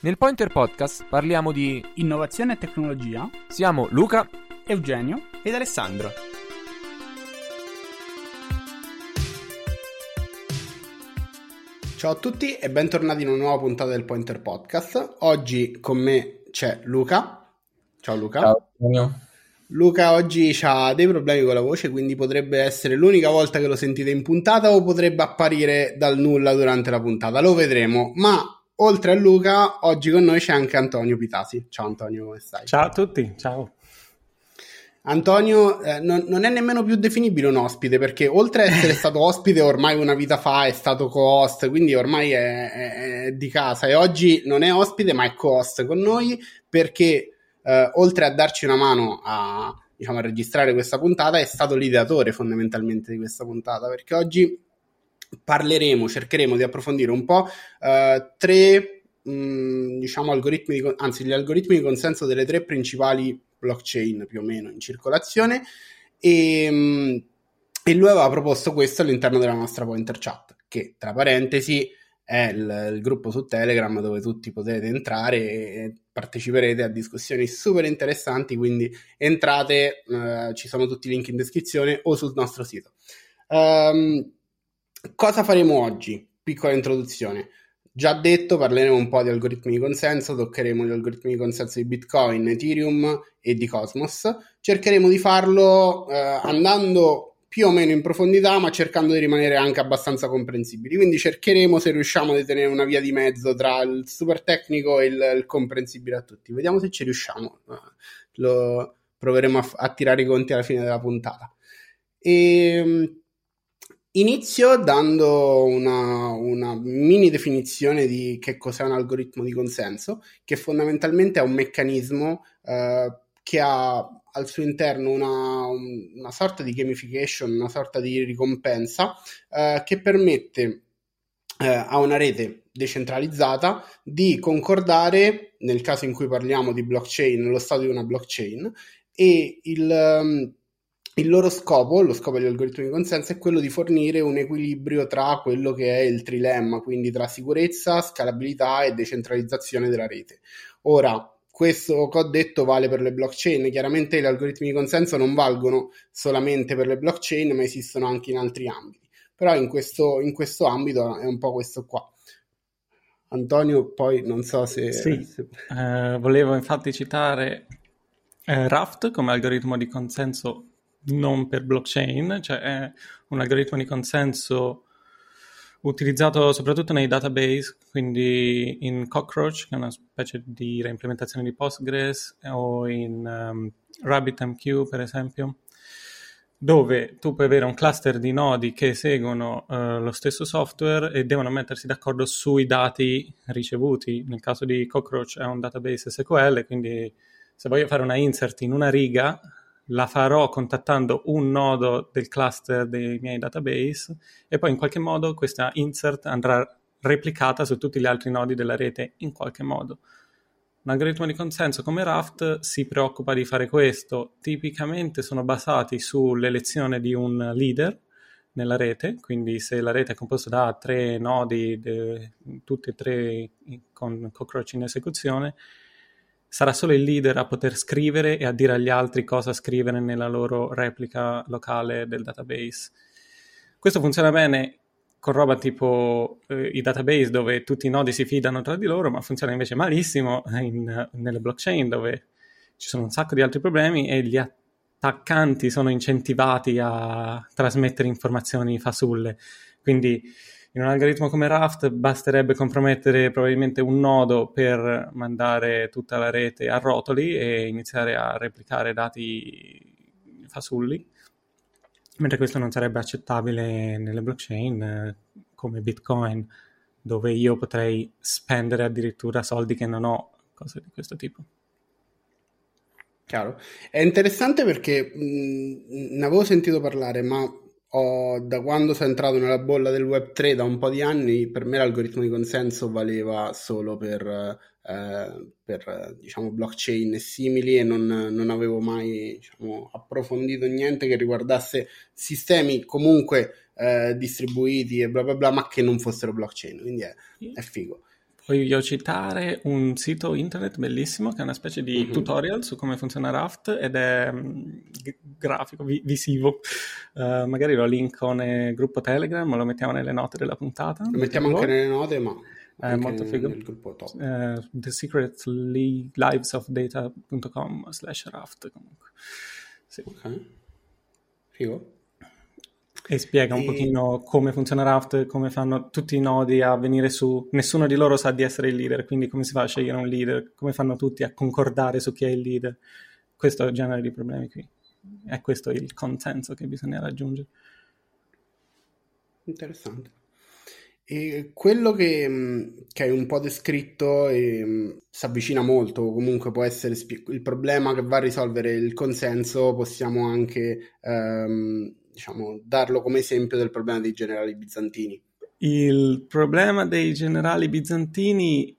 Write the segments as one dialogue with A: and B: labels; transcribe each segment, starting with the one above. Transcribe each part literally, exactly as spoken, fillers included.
A: Nel Pointer Podcast parliamo di
B: innovazione e tecnologia.
A: Siamo Luca,
B: Eugenio
C: ed Alessandro.
D: Ciao a tutti e bentornati in una nuova puntata del Pointer Podcast. Oggi con me c'è Luca. Ciao Luca.
E: Ciao Antonio.
D: Luca oggi ha dei problemi con la voce, quindi potrebbe essere l'unica volta che lo sentite in puntata o potrebbe apparire dal nulla durante la puntata. Lo vedremo, ma oltre a Luca oggi con noi c'è anche Antonio Pitasi. Ciao Antonio, come stai?
E: Ciao a tutti, ciao.
D: Antonio eh, non, non è nemmeno più definibile un ospite, perché oltre a essere stato ospite ormai una vita fa, è stato co-host, quindi ormai è, è, è di casa, e oggi non è ospite ma è co-host con noi perché eh, oltre a darci una mano a, diciamo, a registrare questa puntata è stato l'ideatore fondamentalmente di questa puntata, perché oggi parleremo, cercheremo di approfondire un po' eh, tre mh, diciamo algoritmi di, anzi gli algoritmi di consenso delle tre principali blockchain più o meno in circolazione, e, e lui aveva proposto questo all'interno della nostra Pointer Chat, che tra parentesi è il, il gruppo su Telegram dove tutti potete entrare e parteciperete a discussioni super interessanti, quindi entrate, eh, ci sono tutti i link in descrizione o sul nostro sito. Um, cosa faremo oggi? Piccola introduzione. Già detto, parleremo un po' di algoritmi di consenso, toccheremo gli algoritmi di consenso di Bitcoin, Ethereum e di Cosmos. Cercheremo di farlo eh, andando più o meno in profondità, ma cercando di rimanere anche abbastanza comprensibili. Quindi cercheremo, se riusciamo, di tenere una via di mezzo tra il super tecnico e il, il comprensibile a tutti. Vediamo se ci riusciamo. Lo proveremo a, a tirare i conti alla fine della puntata. E inizio dando una, una mini definizione di che cos'è un algoritmo di consenso, che fondamentalmente è un meccanismo eh, che ha al suo interno una, una sorta di gamification, una sorta di ricompensa eh, che permette eh, a una rete decentralizzata di concordare, nel caso in cui parliamo di blockchain, lo stato di una blockchain, e il... Um, Il loro scopo, lo scopo degli algoritmi di consenso, è quello di fornire un equilibrio tra quello che è il trilemma, quindi tra sicurezza, scalabilità e decentralizzazione della rete. Ora, questo che ho detto vale per le blockchain. Chiaramente gli algoritmi di consenso non valgono solamente per le blockchain, ma esistono anche in altri ambiti. Però in questo, in questo ambito è un po' questo qua. Antonio, poi non so se...
E: Sì,
D: se...
E: Eh, volevo infatti citare eh, Raft come algoritmo di consenso non per blockchain, cioè è un algoritmo di consenso utilizzato soprattutto nei database, quindi in Cockroach, che è una specie di reimplementazione di Postgres, o in um, RabbitMQ per esempio, dove tu puoi avere un cluster di nodi che eseguono uh, lo stesso software e devono mettersi d'accordo sui dati ricevuti. Nel caso di Cockroach è un database S Q L, quindi se voglio fare una insert in una riga la farò contattando un nodo del cluster dei miei database e poi in qualche modo questa insert andrà replicata su tutti gli altri nodi della rete in qualche modo. Un algoritmo di consenso come Raft si preoccupa di fare questo. Tipicamente sono basati sull'elezione di un leader nella rete, quindi se la rete è composta da tre nodi, de, tutti e tre con Cockroach in esecuzione, sarà solo il leader a poter scrivere e a dire agli altri cosa scrivere nella loro replica locale del database. Questo funziona bene con roba tipo eh, i database dove tutti i nodi si fidano tra di loro, ma funziona invece malissimo in, nelle blockchain dove ci sono un sacco di altri problemi e gli attaccanti sono incentivati a trasmettere informazioni fasulle. Quindi in un algoritmo come Raft basterebbe compromettere probabilmente un nodo per mandare tutta la rete a rotoli e iniziare a replicare dati fasulli, mentre questo non sarebbe accettabile nelle blockchain eh, come Bitcoin, dove io potrei spendere addirittura soldi che non ho, cose di questo tipo.
D: Chiaro. È interessante perché mh, ne avevo sentito parlare, ma ho, da quando sono entrato nella bolla del web tre da un po' di anni, per me l'algoritmo di consenso valeva solo per, eh, per diciamo blockchain e simili, e non, non avevo mai diciamo, approfondito niente che riguardasse sistemi comunque eh, distribuiti e bla bla bla, ma che non fossero blockchain, quindi è, è figo.
E: Voglio citare un sito internet bellissimo che è una specie di
D: Mhm.
E: tutorial su come funziona Raft ed è mm, g- grafico, vi- visivo. Eh, magari lo linko nel gruppo Telegram o lo mettiamo nelle note della puntata.
D: Lo mettiamo
E: per
D: anche
E: voi.
D: nelle note, ma
E: È
D: anche
E: molto figo.
D: nel gruppo top.
E: Eh, the secret lives of data punto com slash raft comunque. Sì.
D: Ok. Figo.
E: E spiega un
D: E-
E: pochino come funziona Raft, come fanno tutti i nodi a venire su. Nessuno di loro sa di essere il leader, quindi come si fa a scegliere un leader? Come fanno tutti a concordare su chi è il leader? Questo è il genere di problemi qui. È questo il consenso che bisogna raggiungere.
D: Interessante. E quello che, mh, che hai un po' descritto e, mh, si avvicina molto, comunque può essere spie- il problema che va a risolvere il consenso, possiamo anche ehm, diciamo, darlo come esempio del problema dei generali bizantini.
E: Il problema dei generali bizantini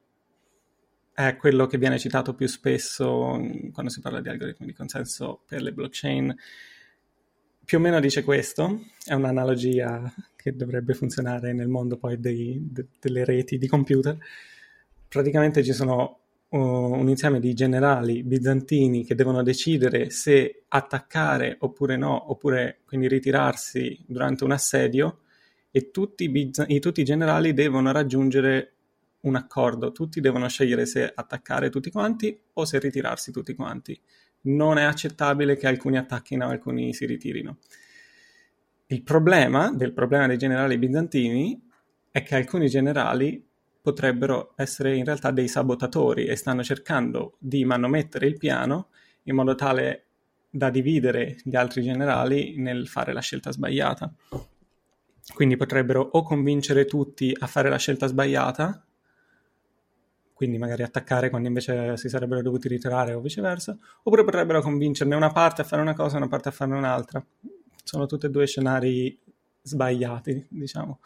E: è quello che viene citato più spesso quando si parla di algoritmi di consenso per le blockchain. Più o meno dice questo, è un'analogia che dovrebbe funzionare nel mondo poi dei, de, delle reti di computer. Praticamente ci sono uh, un insieme di generali bizantini che devono decidere se attaccare oppure no, oppure quindi ritirarsi durante un assedio, e tutti, biz- e tutti i generali devono raggiungere un accordo, tutti devono scegliere se attaccare tutti quanti o se ritirarsi tutti quanti. Non è accettabile che alcuni attacchino e alcuni si ritirino. Il problema del problema dei generali bizantini è che alcuni generali potrebbero essere in realtà dei sabotatori e stanno cercando di manomettere il piano in modo tale da dividere gli altri generali nel fare la scelta sbagliata. Quindi potrebbero o convincere tutti a fare la scelta sbagliata, quindi magari attaccare quando invece si sarebbero dovuti ritirare o viceversa, oppure potrebbero convincerne una parte a fare una cosa e una parte a farne un'altra. Sono tutti e due scenari sbagliati, diciamo.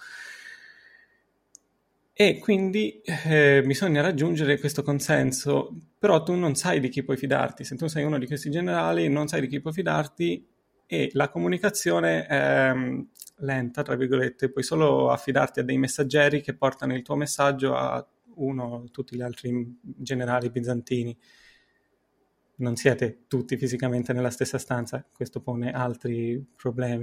E: E quindi eh, bisogna raggiungere questo consenso, però tu non sai di chi puoi fidarti. Se tu sei uno di questi generali, non sai di chi puoi fidarti e la comunicazione è um, lenta, tra virgolette, puoi solo affidarti a dei messaggeri che portano il tuo messaggio a uno o tutti gli altri generali bizantini. Non siete tutti fisicamente nella stessa stanza, questo pone altri problemi.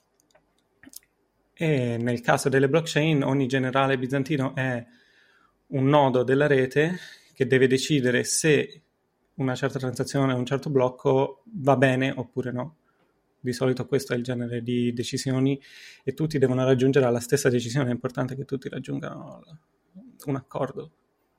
E: E nel caso delle blockchain ogni generale bizantino è un nodo della rete che deve decidere se una certa transazione o un certo blocco va bene oppure no. Di solito questo è il genere di decisioni e tutti devono raggiungere alla stessa decisione. È importante che tutti raggiungano un accordo.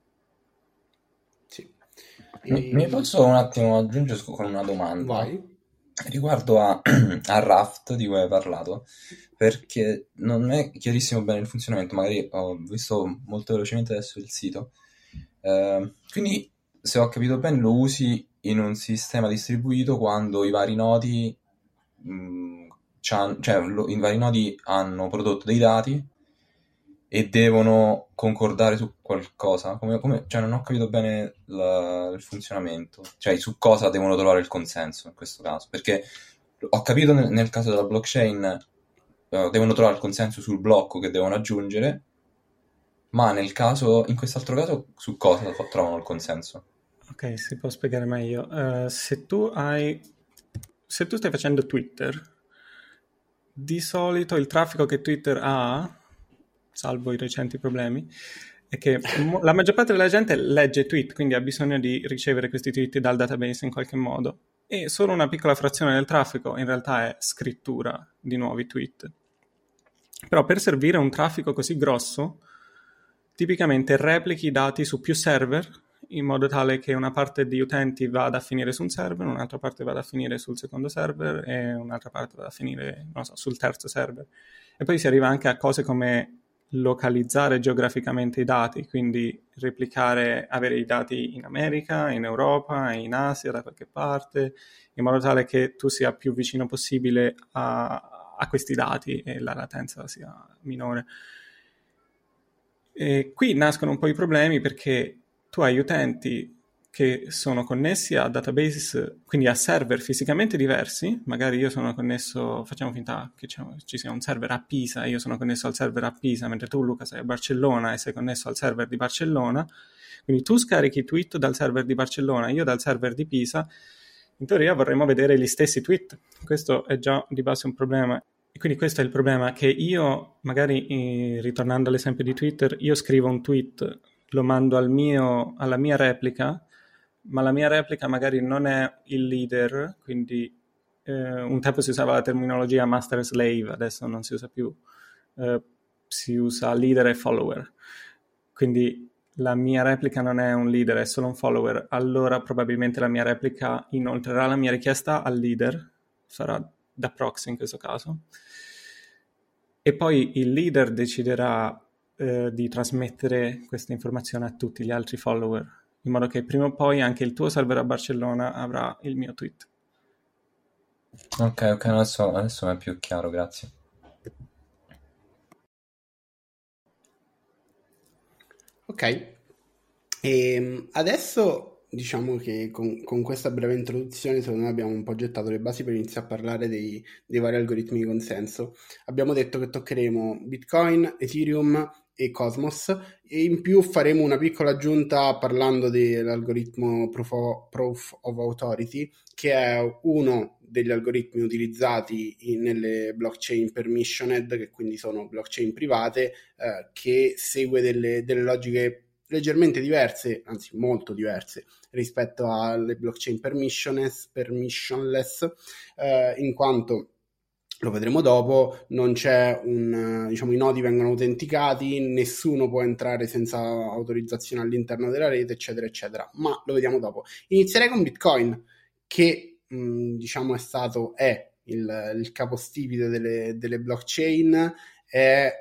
D: Sì.
C: Mi, mi posso un attimo aggiungere con una domanda?
D: Vai.
C: Riguardo a, a Raft di cui hai parlato, perché non è chiarissimo bene il funzionamento, magari ho visto molto velocemente adesso il sito. Eh, quindi, se ho capito bene, lo usi in un sistema distribuito quando i vari nodi, mh, cioè lo, i vari nodi hanno prodotto dei dati e devono concordare su qualcosa. Come, come, cioè non ho capito bene la, il funzionamento, cioè su cosa devono trovare il consenso in questo caso, perché ho capito nel, nel caso della blockchain uh, devono trovare il consenso sul blocco che devono aggiungere, ma nel caso, in quest'altro caso, su cosa trovano il consenso?
E: Ok, si può spiegare meglio. Uh, se tu hai se tu stai facendo Twitter, di solito il traffico che Twitter ha, salvo i recenti problemi, è che mo- la maggior parte della gente legge tweet, quindi ha bisogno di ricevere questi tweet dal database in qualche modo, e solo una piccola frazione del traffico in realtà è scrittura di nuovi tweet. Però per servire un traffico così grosso, tipicamente replichi i dati su più server, in modo tale che una parte di utenti vada a finire su un server, un'altra parte vada a finire sul secondo server e un'altra parte vada a finire, non so, sul terzo server. E poi si arriva anche a cose come localizzare geograficamente i dati, quindi replicare, avere i dati in America, in Europa, in Asia, da qualche parte, in modo tale che tu sia più vicino possibile a, a questi dati e la latenza sia minore. E qui nascono un po' i problemi perché tu hai utenti che sono connessi a database, quindi a server fisicamente diversi. Magari io sono connesso, facciamo finta che ci sia un server a Pisa, io sono connesso al server a Pisa, mentre tu, Luca, sei a Barcellona e sei connesso al server di Barcellona. Quindi tu scarichi tweet dal server di Barcellona, io dal server di Pisa. In teoria vorremmo vedere gli stessi tweet. Questo è già di base un problema. E quindi questo è il problema, che io, magari eh, ritornando all'esempio di Twitter, io scrivo un tweet, lo mando al mio, alla mia replica, ma la mia replica magari non è il leader, quindi eh, un tempo si usava la terminologia master slave, adesso non si usa più, eh, si usa leader e follower. Quindi la mia replica non è un leader, è solo un follower, allora probabilmente la mia replica inoltrerà la mia richiesta al leader, sarà da proxy in questo caso, e poi il leader deciderà eh, di trasmettere questa informazione a tutti gli altri follower, in modo che prima o poi anche il tuo server a Barcellona avrà il mio tweet.
C: Ok, ok, adesso, adesso è più chiaro, grazie.
D: Ok, e adesso diciamo che con, con questa breve introduzione secondo me abbiamo un po' gettato le basi per iniziare a parlare dei, dei vari algoritmi di consenso. Abbiamo detto che toccheremo Bitcoin, Ethereum e Cosmos, e in più faremo una piccola aggiunta parlando dell'algoritmo Proof of, Proof of Authority, che è uno degli algoritmi utilizzati in, nelle blockchain permissioned, che quindi sono blockchain private, eh, che segue delle, delle logiche leggermente diverse, anzi molto diverse, rispetto alle blockchain permissionless, permissionless eh, in quanto, lo vedremo dopo, non c'è un, diciamo, i nodi vengono autenticati, nessuno può entrare senza autorizzazione all'interno della rete, eccetera, eccetera. Ma lo vediamo dopo. Inizierei con Bitcoin, che mh, diciamo è stato, è il, il capostipite delle, delle blockchain, è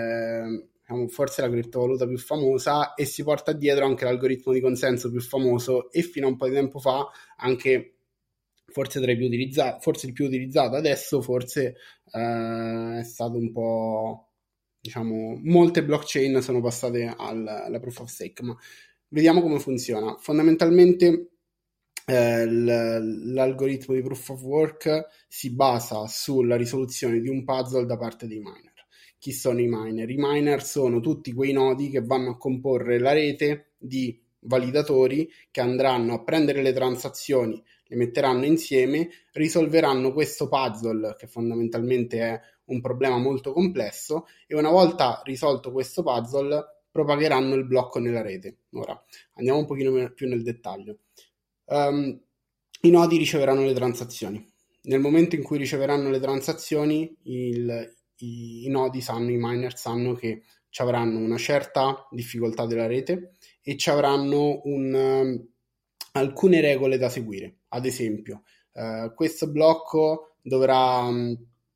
D: eh, forse la criptovaluta più famosa e si porta dietro anche l'algoritmo di consenso più famoso e fino a un po' di tempo fa anche forse tra i più utilizzati, forse il più utilizzato. Adesso forse eh, è stato un po', diciamo, molte blockchain sono passate al, alla proof of stake, ma vediamo come funziona. Fondamentalmente eh, l- l'algoritmo di proof of work si basa sulla risoluzione di un puzzle da parte dei miner. Chi sono i miner? I miner sono tutti quei nodi che vanno a comporre la rete di validatori che andranno a prendere le transazioni, le metteranno insieme, risolveranno questo puzzle che fondamentalmente è un problema molto complesso, e una volta risolto questo puzzle propagheranno il blocco nella rete. Ora andiamo un pochino più nel dettaglio. Um, i nodi riceveranno le transazioni. Nel momento in cui riceveranno le transazioni, il, i, i nodi sanno, i miner sanno che ci avranno una certa difficoltà della rete e ci avranno un, um, alcune regole da seguire. Ad esempio, uh, questo blocco dovrà um,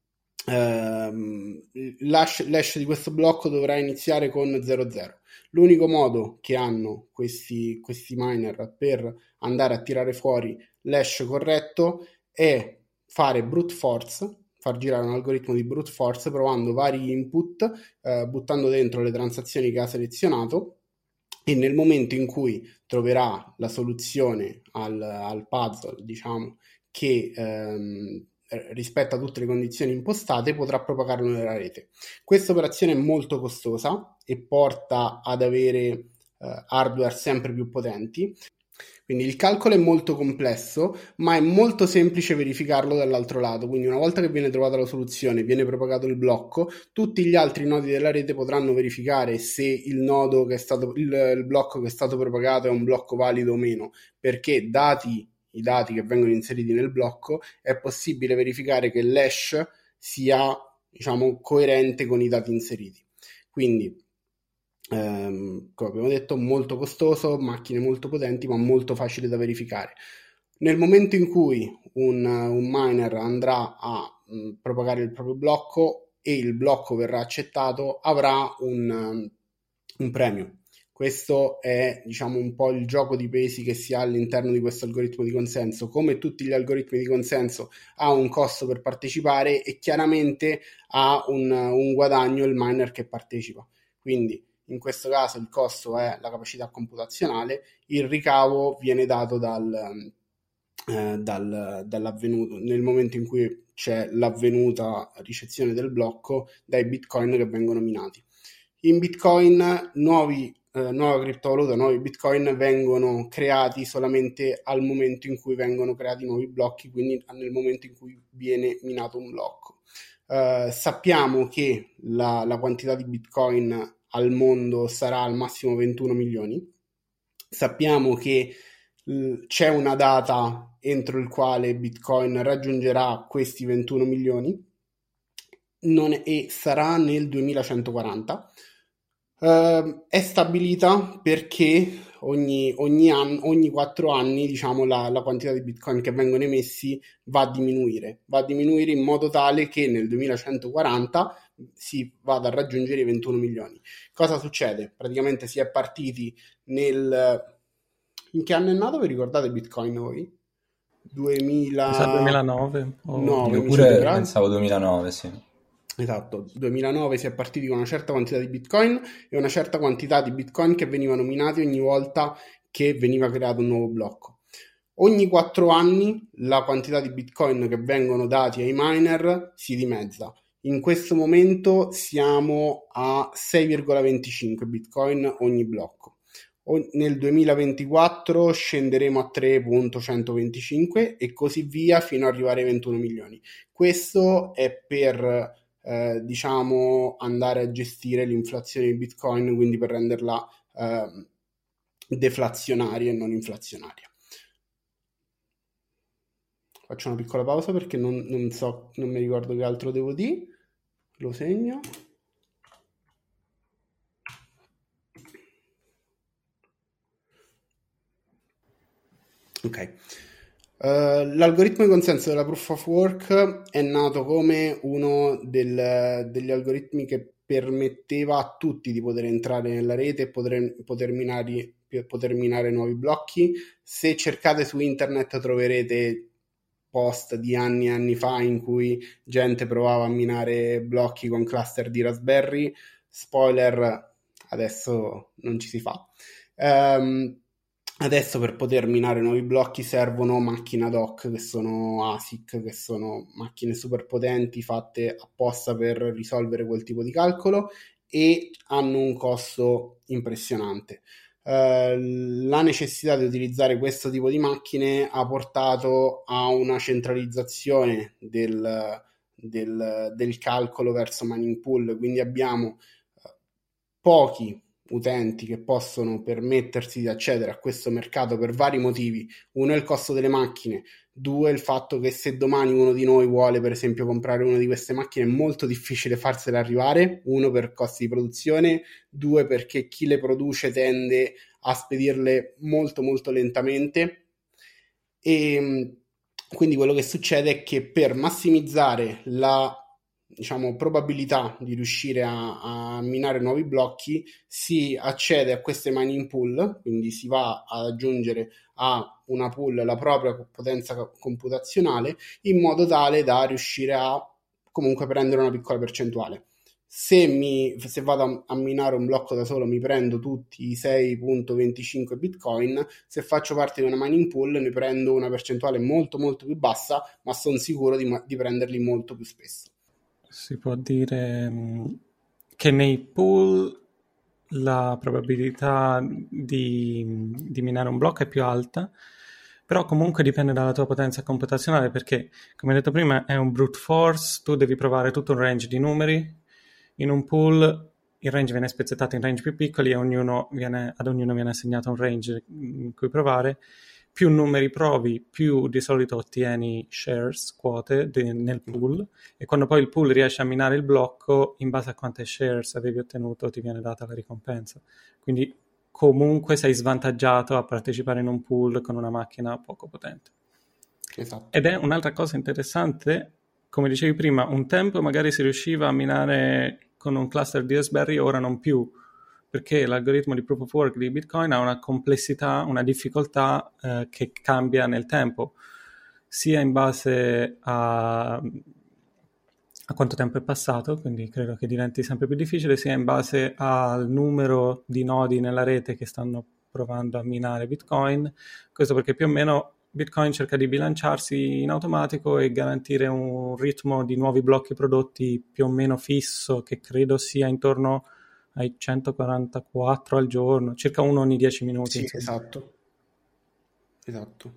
D: uh, l'hash, l'hash di questo blocco dovrà iniziare con zero zero. L'unico modo che hanno questi, questi miner per andare a tirare fuori l'hash corretto è fare brute force, far girare un algoritmo di brute force provando vari input, uh, buttando dentro le transazioni che ha selezionato, e nel momento in cui troverà la soluzione al, al puzzle, diciamo, che ehm, rispetta tutte le condizioni impostate, potrà propagarlo nella rete. Questa operazione è molto costosa e porta ad avere eh, hardware sempre più potenti. Quindi il calcolo è molto complesso, ma è molto semplice verificarlo dall'altro lato. Quindi una volta che viene trovata la soluzione, viene propagato il blocco, tutti gli altri nodi della rete potranno verificare se il nodo che è stato, il, il blocco che è stato propagato è un blocco valido o meno, perché dati i dati che vengono inseriti nel blocco è possibile verificare che l'hash sia, diciamo, coerente con i dati inseriti. Quindi Um, come abbiamo detto, molto costoso, macchine molto potenti, ma molto facile da verificare. Nel momento in cui un, un miner andrà a um, propagare il proprio blocco e il blocco verrà accettato, avrà un, um, un premio. Questo è, diciamo, un po' il gioco di pesi che si ha all'interno di questo algoritmo di consenso. Come tutti gli algoritmi di consenso, ha un costo per partecipare e chiaramente ha un, un guadagno il miner che partecipa. Quindi in questo caso il costo è la capacità computazionale, il ricavo viene dato dal, eh, dal, dall'avvenuto, nel momento in cui c'è l'avvenuta ricezione del blocco dai bitcoin che vengono minati. In Bitcoin nuovi eh, nuova criptovaluta, nuovi bitcoin vengono creati solamente al momento in cui vengono creati nuovi blocchi, quindi nel momento in cui viene minato un blocco. Eh, sappiamo che la, la quantità di bitcoin al mondo sarà al massimo ventuno milioni. Sappiamo che l- c'è una data entro il quale Bitcoin raggiungerà questi ventuno milioni non è, e sarà nel duemilacentoquaranta. Uh, è stabilita perché ogni, ogni anno, ogni quattro anni, diciamo, la, la quantità di bitcoin che vengono emessi va a diminuire, va a diminuire in modo tale che nel duemilacentoquaranta si vada a raggiungere i ventuno milioni. Cosa succede? Praticamente si è partiti nel... In che anno è nato? Vi ricordate Bitcoin voi? duemila...
E: duemilanove? O...
D: No,
C: Io pure pensavo duemilanove, sì.
D: Esatto, duemilanove si è partiti con una certa quantità di bitcoin e una certa quantità di bitcoin che venivano minati ogni volta che veniva creato un nuovo blocco. Ogni quattro anni la quantità di bitcoin che vengono dati ai miner si dimezza. In questo momento siamo a sei virgola venticinque bitcoin ogni blocco. Nel duemilaventiquattro scenderemo a tre virgola centoventicinque e così via fino ad arrivare ai ventuno milioni. Questo è per... Eh, diciamo andare a gestire l'inflazione di Bitcoin, quindi per renderla eh, deflazionaria e non inflazionaria. Faccio una piccola pausa perché non, non so, non mi ricordo che altro devo dire. Lo segno. Ok. Uh, l'algoritmo di consenso della Proof of Work è nato come uno del, degli algoritmi che permetteva a tutti di poter entrare nella rete e poter, poter, minare, poter minare nuovi blocchi. Se cercate su internet troverete post di anni e anni fa in cui gente provava a minare blocchi con cluster di Raspberry. Spoiler, adesso non ci si fa. Um, Adesso per poter minare nuovi blocchi servono macchine ad hoc, che sono A S I C, che sono macchine super potenti fatte apposta per risolvere quel tipo di calcolo e hanno un costo impressionante. Uh, la necessità di utilizzare questo tipo di macchine ha portato a una centralizzazione del, del, del calcolo verso mining pool, quindi abbiamo uh, pochi utenti che possono permettersi di accedere a questo mercato per vari motivi. Uno è il costo delle macchine, due il fatto che se domani uno di noi vuole per esempio comprare una di queste macchine è molto difficile farsela arrivare, uno per costi di produzione, due perché chi le produce tende a spedirle molto molto lentamente e quindi quello che succede è che per massimizzare la diciamo probabilità di riuscire a, a minare nuovi blocchi si accede a queste mining pool, quindi si va ad aggiungere a una pool la propria potenza computazionale in modo tale da riuscire a comunque prendere una piccola percentuale. Se, mi, se vado a, a minare un blocco da solo mi prendo tutti i sei virgola venticinque bitcoin, se faccio parte di una mining pool ne prendo una percentuale molto molto più bassa, ma sono sicuro di, di prenderli molto più spesso.
E: Si può dire mh, che nei pool la probabilità di, di minare un blocco è più alta, però comunque dipende dalla tua potenza computazionale perché, come detto prima, è un brute force, tu devi provare tutto un range di numeri. In un pool il range viene spezzettato in range più piccoli e ognuno viene, ad ognuno viene assegnato un range in cui provare. Più numeri provi, più di solito ottieni shares, quote de, nel pool, e quando poi il pool riesce a minare il blocco, in base a quante shares avevi ottenuto ti viene data la ricompensa. Quindi comunque sei svantaggiato a partecipare in un pool con una macchina poco potente.
D: Esatto.
E: Ed è un'altra cosa interessante, come dicevi prima, un tempo magari si riusciva a minare con un cluster di Raspberry, ora non più, perché l'algoritmo di Proof of Work di Bitcoin ha una complessità, una difficoltà eh, che cambia nel tempo, sia in base a, a quanto tempo è passato, quindi credo che diventi sempre più difficile, sia in base al numero di nodi nella rete che stanno provando a minare Bitcoin. Questo perché più o meno Bitcoin cerca di bilanciarsi in automatico e garantire un ritmo di nuovi blocchi prodotti più o meno fisso, che credo sia intorno ai centoquarantaquattro al giorno, circa uno ogni dieci minuti.
D: Sì,
E: insomma.
D: esatto. Esatto.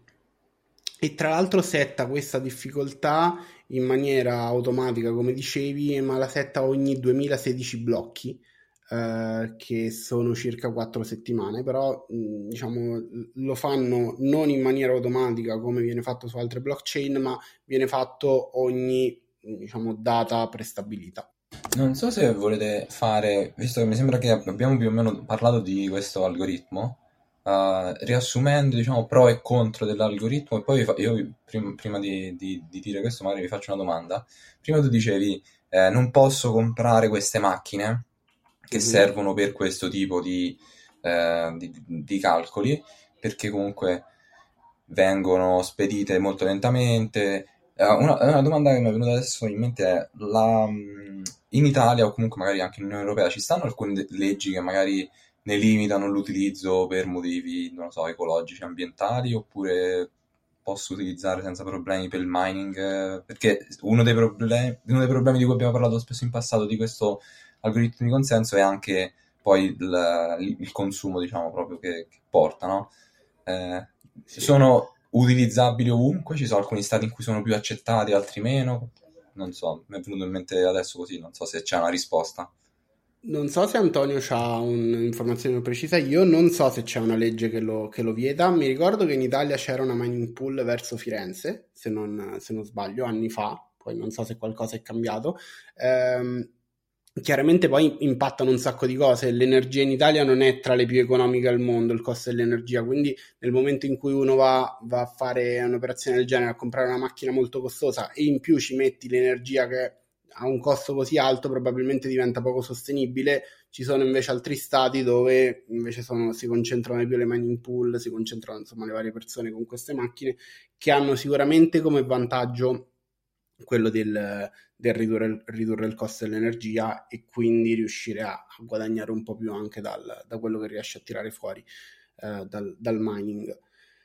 D: E tra l'altro setta questa difficoltà in maniera automatica, come dicevi, ma la setta ogni duemilasedici blocchi, eh, che sono circa quattro settimane, però mh, diciamo lo fanno non in maniera automatica come viene fatto su altre blockchain, ma viene fatto ogni diciamo data prestabilita.
C: Non so se volete fare, visto che mi sembra che abbiamo più o meno parlato di questo algoritmo, uh, riassumendo diciamo pro e contro dell'algoritmo, e poi vi fa- io vi- prim- prima di, di- di dire questo magari vi faccio una domanda. Prima tu dicevi eh, non posso comprare queste macchine che
D: Mhm.
C: servono per questo tipo di, eh, di, di calcoli, perché comunque vengono spedite molto lentamente. Eh, Una, una domanda che mi è venuta adesso in mente è, la, mh, in Italia o comunque magari anche in Unione Europea ci stanno alcune de- leggi che magari ne limitano l'utilizzo per motivi, non lo so, ecologici, ambientali, oppure posso utilizzare senza problemi per il mining? eh, Perché uno dei problemi, uno dei problemi di cui abbiamo parlato spesso in passato di questo algoritmo di consenso è anche poi il, il consumo, diciamo, proprio che, che porta, no? Eh,
D: Sì.
C: sono utilizzabili ovunque, ci sono alcuni stati in cui sono più accettati, altri meno. Non so, mi è venuto in mente adesso così, non so se c'è una risposta.
D: Non so se Antonio ha un'informazione precisa, io non so se c'è una legge che lo, che lo vieta. Mi ricordo che in Italia c'era una mining pool verso Firenze, se non, se non sbaglio, anni fa, poi non so se qualcosa è cambiato. Ehm, chiaramente poi impattano un sacco di cose, l'energia in Italia non è tra le più economiche al mondo, il costo dell'energia, quindi nel momento in cui uno va, va a fare un'operazione del genere, a comprare una macchina molto costosa e in più ci metti l'energia che a un costo così alto, probabilmente diventa poco sostenibile. Ci sono invece altri stati dove invece sono, si concentrano più le mining pool, si concentrano insomma le varie persone con queste macchine, che hanno sicuramente come vantaggio quello del, del ridurre, ridurre il costo dell'energia e quindi riuscire a, a guadagnare un po' più anche dal, da quello che riesce a tirare fuori eh, dal, dal mining.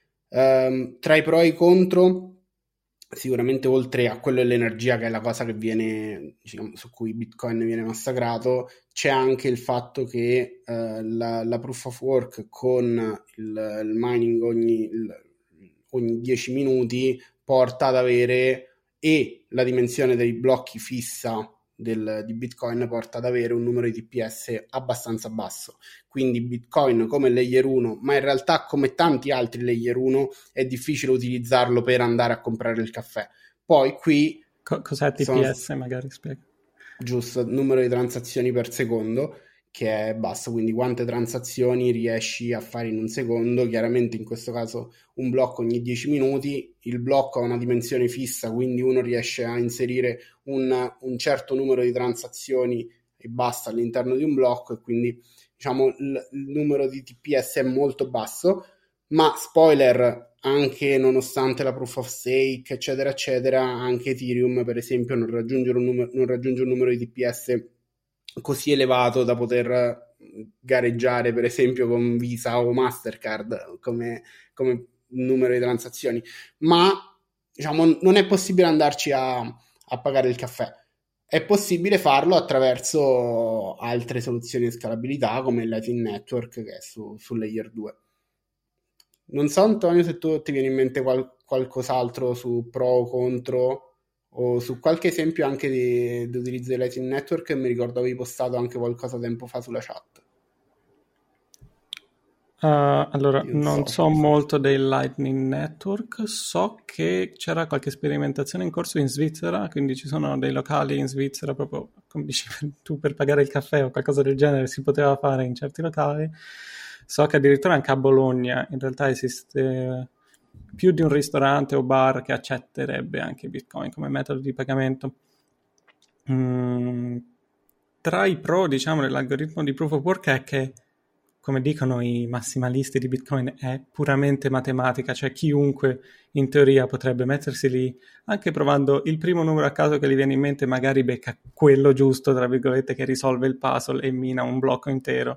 D: Um, tra i pro e i contro, sicuramente oltre a quello dell'energia, che è la cosa che viene, diciamo, su cui Bitcoin viene massacrato, c'è anche il fatto che eh, la, la proof of work con il, il mining ogni, il, ogni dieci minuti porta ad avere, e la dimensione dei blocchi fissa del, di Bitcoin porta ad avere un numero di T P S abbastanza basso. Quindi Bitcoin come layer uno, ma in realtà come tanti altri layer uno, è difficile utilizzarlo per andare a comprare il caffè. Poi qui
E: Co- cos'è T P S? Sono... magari spiega.
D: Giusto, numero di transazioni per secondo, che è basso, quindi quante transazioni riesci a fare in un secondo. Chiaramente in questo caso un blocco ogni dieci minuti, il blocco ha una dimensione fissa, quindi uno riesce a inserire un, un certo numero di transazioni e basta all'interno di un blocco, e quindi diciamo il, il numero di T P S è molto basso. Ma spoiler, anche nonostante la proof of stake eccetera eccetera, anche Ethereum per esempio non raggiunge un numero, non raggiunge un numero di T P S così elevato da poter gareggiare per esempio con Visa o Mastercard come, come numero di transazioni, ma diciamo non è possibile andarci a, a pagare il caffè. È possibile farlo attraverso altre soluzioni di scalabilità come il Lightning Network, che è su, su layer due. Non so Antonio se tu ti viene in mente qual- qualcos'altro su pro o contro, o su qualche esempio anche di, di utilizzo di Lightning Network, che mi ricordo avevi postato anche qualcosa tempo fa sulla chat.
E: Uh, allora,
D: Io non
E: non
D: so.
E: so molto del Lightning Network, so che c'era qualche sperimentazione in corso in Svizzera, quindi ci sono dei locali in Svizzera proprio, come dici tu, per pagare il caffè o qualcosa del genere si poteva fare in certi locali. So che addirittura anche a Bologna in realtà esiste più di un ristorante o bar che accetterebbe anche Bitcoin come metodo di pagamento. Mm, tra i pro, diciamo, dell'algoritmo di Proof of Work è che come dicono i massimalisti di Bitcoin, è puramente matematica, cioè chiunque in teoria potrebbe mettersi lì, anche provando il primo numero a caso che gli viene in mente, magari becca quello giusto, tra virgolette, che risolve il puzzle e mina un blocco intero.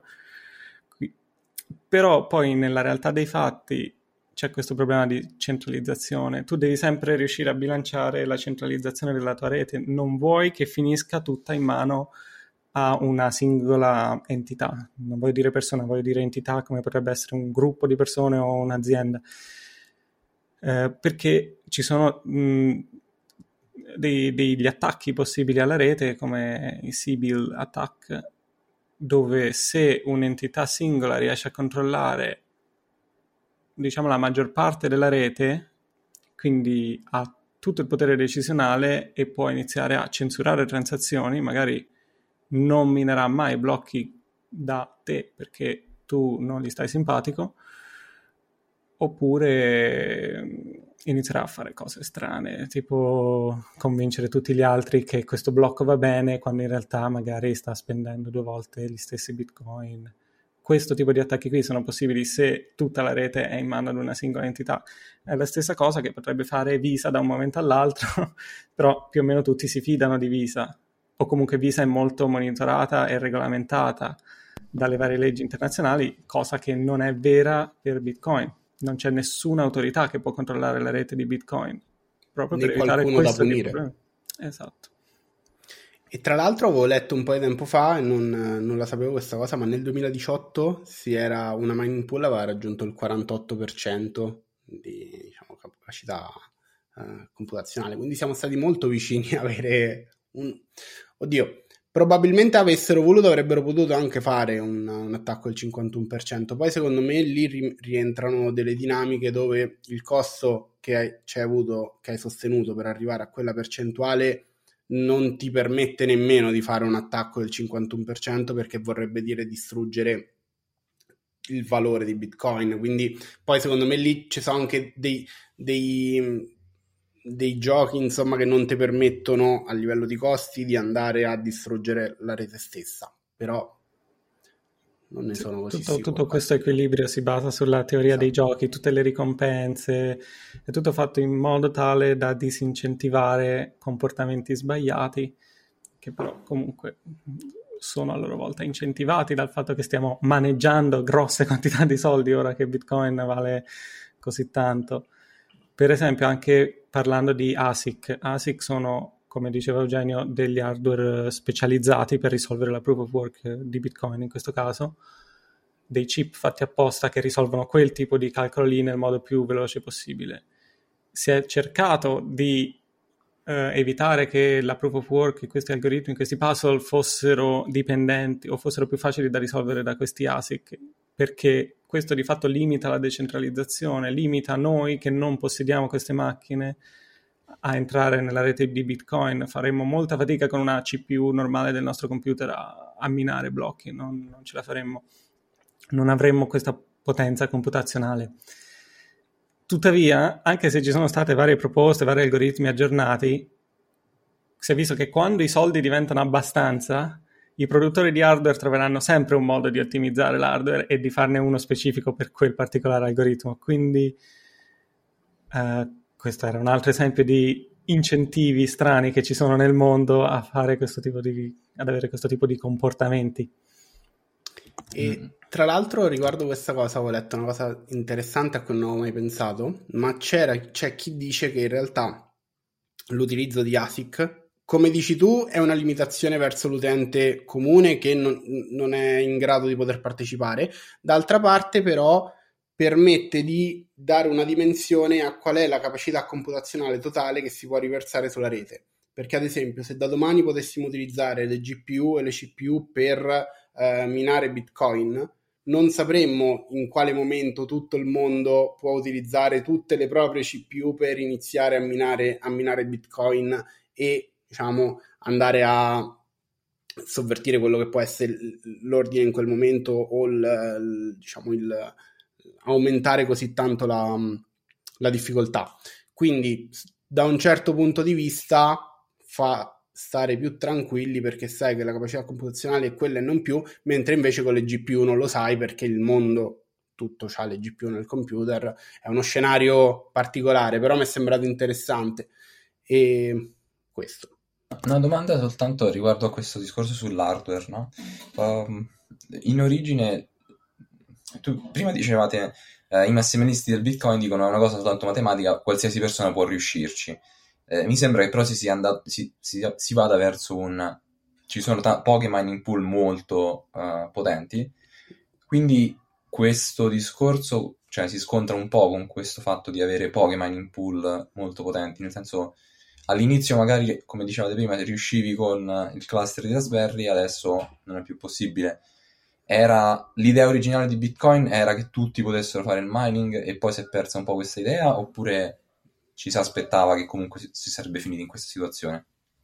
E: Però poi nella realtà dei fatti c'è questo problema di centralizzazione. Tu devi sempre riuscire a bilanciare la centralizzazione della tua rete, non vuoi che finisca tutta in mano a una singola entità, non voglio dire persona, voglio dire entità, come potrebbe essere un gruppo di persone o un'azienda, eh, perché ci sono mh, dei, degli attacchi possibili alla rete come i Sybil attack, dove se un'entità singola riesce a controllare, diciamo, la maggior parte della rete, quindi ha tutto il potere decisionale e può iniziare a censurare transazioni, magari non minerà mai blocchi da te perché tu non gli stai simpatico, oppure inizierà a fare cose strane, tipo convincere tutti gli altri che questo blocco va bene quando in realtà magari sta spendendo due volte gli stessi bitcoin. Questo tipo di attacchi qui sono possibili se tutta la rete è in mano ad una singola entità. È la stessa cosa che potrebbe fare Visa da un momento all'altro, però più o meno tutti si fidano di Visa, o comunque Visa è molto monitorata e regolamentata dalle varie leggi internazionali, cosa che non è vera per Bitcoin. Non c'è nessuna autorità che può controllare la rete di Bitcoin, proprio
D: né
E: per evitare
D: qualcuno
E: questo
D: da
E: tipo di
D: punire.
E: problemi. Esatto.
D: E tra l'altro avevo letto un po' di tempo fa, e non, non la sapevo questa cosa, ma nel duemiladiciotto si era, una mining pool aveva raggiunto il quarantotto per cento di, diciamo, capacità eh, computazionale, quindi siamo stati molto vicini a avere un... Oddio, probabilmente avessero voluto avrebbero potuto anche fare un, un attacco del cinquantuno per cento. Poi secondo me lì ri- rientrano delle dinamiche dove il costo che hai, c'hai avuto, che hai sostenuto per arrivare a quella percentuale non ti permette nemmeno di fare un attacco del cinquantuno per cento, perché vorrebbe dire distruggere il valore di Bitcoin. Quindi poi secondo me lì ci sono anche dei, dei dei giochi, insomma, che non ti permettono a livello di costi di andare a distruggere la rete stessa, però non ne sono così
E: tutto,
D: sicuro.
E: tutto questo equilibrio si basa sulla teoria
D: Esatto.
E: dei giochi, tutte le ricompense, è tutto fatto in modo tale da disincentivare comportamenti sbagliati, che però comunque sono a loro volta incentivati dal fatto che stiamo maneggiando grosse quantità di soldi ora che Bitcoin vale così tanto. Per esempio, anche parlando di A S I C, A S I C sono, come diceva Eugenio, degli hardware specializzati per risolvere la proof of work di Bitcoin in questo caso, dei chip fatti apposta che risolvono quel tipo di calcolo lì nel modo più veloce possibile. Si è cercato di eh, evitare che la proof of work, questi algoritmi, questi puzzle fossero dipendenti o fossero più facili da risolvere da questi A S I C, perché questo di fatto limita la decentralizzazione, limita noi che non possediamo queste macchine a entrare nella rete di Bitcoin. Faremmo molta fatica con una C P U normale del nostro computer a, a minare blocchi, non, non ce la faremmo, non avremmo questa potenza computazionale. Tuttavia, anche se ci sono state varie proposte, vari algoritmi aggiornati, si è visto che quando i soldi diventano abbastanza, i produttori di hardware troveranno sempre un modo di ottimizzare l'hardware e di farne uno specifico per quel particolare algoritmo. Quindi eh, questo era un altro esempio di incentivi strani che ci sono nel mondo a fare questo tipo di, ad avere questo tipo di comportamenti.
D: E tra l'altro, riguardo questa cosa, ho letto una cosa interessante a cui non avevo mai pensato, ma c'era, c'è chi dice che in realtà l'utilizzo di A S I C, come dici tu, è una limitazione verso l'utente comune che non, non è in grado di poter partecipare. D'altra parte, però, permette di dare una dimensione a qual è la capacità computazionale totale che si può riversare sulla rete. Perché, ad esempio, se da domani potessimo utilizzare le G P U e le C P U per eh, minare Bitcoin, non sapremmo in quale momento tutto il mondo può utilizzare tutte le proprie C P U per iniziare a minare, a minare Bitcoin e, diciamo, andare a sovvertire quello che può essere l'ordine in quel momento o il, il, diciamo il aumentare così tanto la, la difficoltà. Quindi da un certo punto di vista fa, stare più tranquilli perché sai che la capacità computazionale è quella e non più, mentre invece con le G P U non lo sai perché il mondo tutto c'ha le G P U nel computer. È uno scenario particolare, però mi è sembrato interessante. E questo.
C: Una domanda soltanto riguardo a questo discorso sull'hardware, no? Um, in origine, tu prima dicevate eh, i massimalisti del Bitcoin dicono è una cosa soltanto matematica, qualsiasi persona può riuscirci. Eh, mi sembra che però si sia andato, si, si, si vada verso un... ci sono ta- poche mining pool molto uh, potenti, quindi questo discorso, cioè, si scontra un po' con questo fatto di avere poche mining pool molto potenti, nel senso all'inizio magari, come dicevate prima, riuscivi con il cluster di Raspberry, adesso non è più possibile. Era l'idea originale di Bitcoin era che tutti potessero fare il mining e poi si è persa un po' questa idea, oppure ci si aspettava che comunque si, si sarebbe finiti in questa situazione?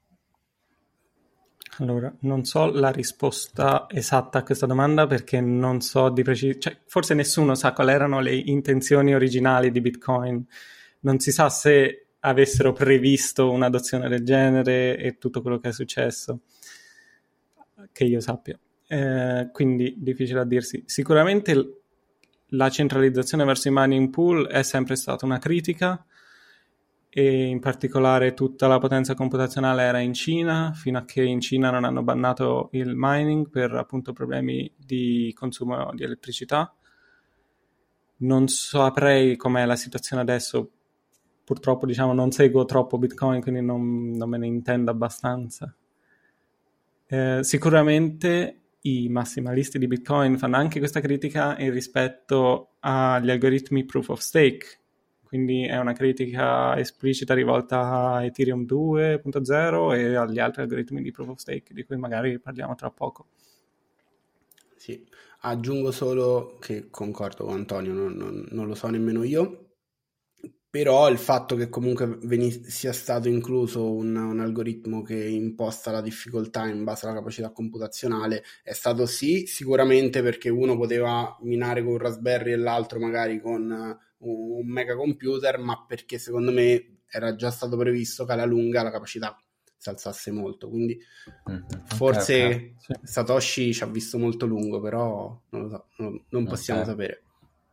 E: Allora, non so la risposta esatta a questa domanda perché non so di preciso, cioè forse nessuno sa quali erano le intenzioni originali di Bitcoin, non si sa se avessero previsto un'adozione del genere e tutto quello che è successo, che io sappia. Eh, quindi difficile a dirsi. Sicuramente la centralizzazione verso i mining pool è sempre stata una critica, e in particolare tutta la potenza computazionale era in Cina, fino a che in Cina non hanno bannato il mining per appunto problemi di consumo di elettricità. Non saprei com'è la situazione adesso, purtroppo diciamo non seguo troppo Bitcoin, quindi non, non me ne intendo abbastanza. Eh, sicuramente i massimalisti di Bitcoin fanno anche questa critica in rispetto agli algoritmi proof of stake, quindi è una critica esplicita rivolta a Ethereum due punto zero e agli altri algoritmi di proof of stake di cui magari parliamo tra poco.
D: Sì, aggiungo solo che concordo con Antonio, non, non, non lo so nemmeno io, però il fatto che comunque veni- sia stato incluso un, un algoritmo che imposta la difficoltà in base alla capacità computazionale è stato sì, sicuramente perché uno poteva minare con un Raspberry e l'altro magari con uh, un mega computer, ma perché secondo me era già stato previsto che alla lunga la capacità si alzasse molto, quindi
C: Mm-hmm.
D: forse
C: Okay, okay.
E: Sì.
D: Satoshi ci ha visto molto lungo, però non lo so, non, non possiamo
C: Ok.
D: sapere.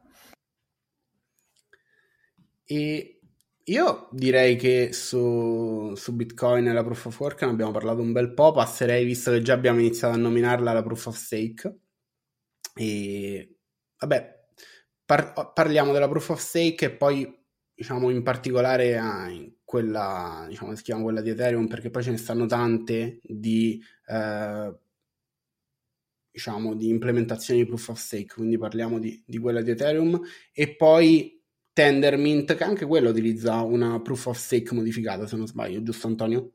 D: E io direi che su, su Bitcoin e la Proof of Work ne abbiamo parlato un bel po', passerei, visto che già abbiamo iniziato a nominarla, la Proof of Stake. E vabbè, par- parliamo della Proof of Stake e poi diciamo in particolare a in quella, diciamo, si chiama quella di Ethereum, perché poi ce ne stanno tante di eh, diciamo di implementazioni di Proof of Stake, quindi parliamo di, di quella di Ethereum, e poi Tendermint, che anche quello utilizza una Proof of Stake modificata, se non sbaglio, giusto Antonio?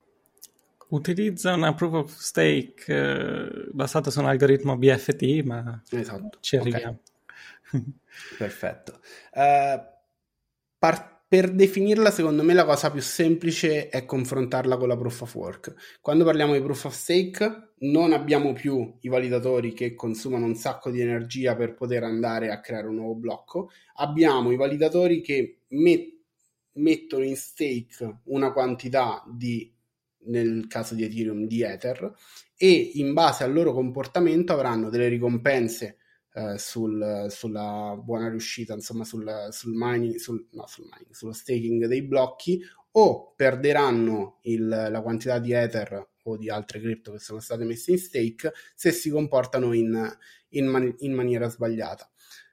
E: Utilizza una proof of stake eh, basata su un algoritmo B F T, ma
D: Esatto,
E: ci
D: ok.
E: arriviamo.
D: Perfetto. Eh, par- per definirla, secondo me la cosa più semplice è confrontarla con la Proof of Work. Quando parliamo di Proof of Stake non abbiamo più i validatori che consumano un sacco di energia per poter andare a creare un nuovo blocco, abbiamo i validatori che met- mettono in stake una quantità di, nel caso di Ethereum, di Ether, e in base al loro comportamento avranno delle ricompense Uh, sul, sulla buona riuscita, insomma sul, sul mining, sul, no, sul mining, sullo staking dei blocchi, o perderanno il, la quantità di Ether o di altre cripto che sono state messe in stake se si comportano in, in, man- in maniera sbagliata.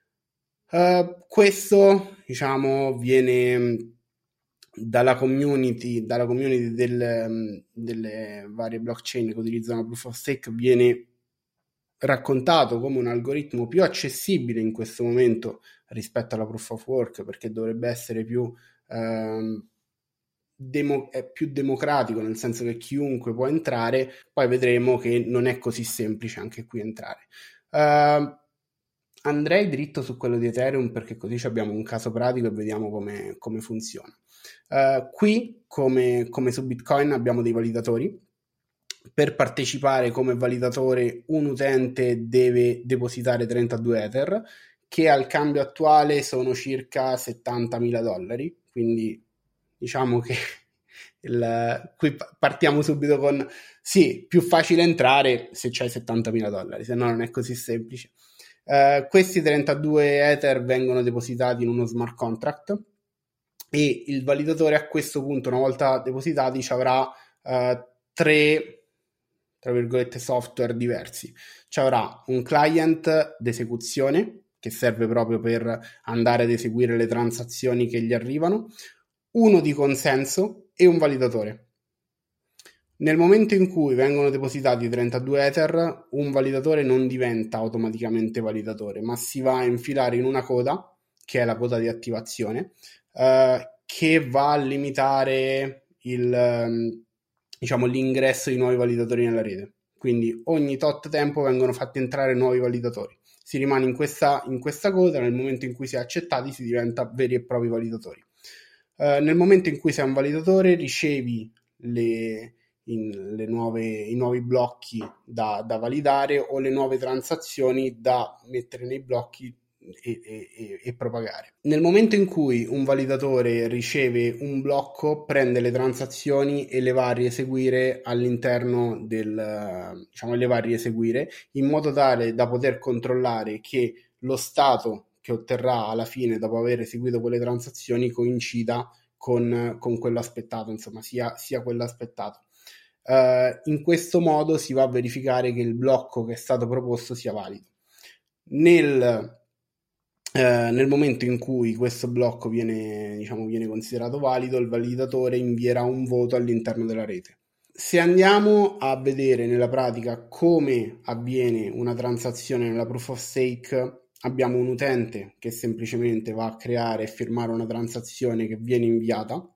D: Uh, questo, diciamo, viene dalla community, dalla community del, delle varie blockchain che utilizzano Proof of Stake, viene raccontato come un algoritmo più accessibile in questo momento rispetto alla Proof of Work, perché dovrebbe essere più, ehm, demo- è più democratico, nel senso che chiunque può entrare. Poi vedremo che non è così semplice anche qui entrare. Uh, andrei dritto su quello di Ethereum, perché così abbiamo un caso pratico e vediamo come, come funziona. Uh, qui, come, come su Bitcoin, abbiamo dei validatori. Per partecipare come validatore un utente deve depositare trentadue Ether, che al cambio attuale sono circa settantamila dollari, quindi diciamo che il, qui partiamo subito con sì, più facile entrare se c'hai settantamila dollari, se no non è così semplice. Uh, questi trentadue Ether vengono depositati in uno smart contract e il validatore a questo punto, una volta depositati, ci avrà uh, tre, tra virgolette, software diversi. Ci avrà un client d'esecuzione che serve proprio per andare ad eseguire le transazioni che gli arrivano, uno di consenso e un validatore. Nel momento in cui vengono depositati trentadue Ether, un validatore non diventa automaticamente validatore, ma si va a infilare in una coda, che è la coda di attivazione, eh, che va a limitare il, diciamo, l'ingresso di nuovi validatori nella rete. Quindi ogni tot tempo vengono fatti entrare nuovi validatori. Si rimane in questa, in questa coda, nel momento in cui si è accettati si diventa veri e propri validatori. Eh, nel momento in cui sei un validatore ricevi le... In le nuove, i nuovi blocchi da, da validare o le nuove transazioni da mettere nei blocchi e, e, e propagare. Nel momento in cui un validatore riceve un blocco, prende le transazioni e le va a rieseguire all'interno del, diciamo, le va a rieseguire in modo tale da poter controllare che lo stato che otterrà alla fine dopo aver eseguito quelle transazioni coincida con, con quello aspettato, insomma sia, sia quello aspettato. Uh, in questo modo si va a verificare che il blocco che è stato proposto sia valido. Nel, uh, nel momento in cui questo blocco viene, diciamo, viene considerato valido, il validatore invierà un voto all'interno della rete. Se andiamo a vedere nella pratica come avviene una transazione nella proof of stake, abbiamo un utente che semplicemente va a creare e firmare una transazione che viene inviata.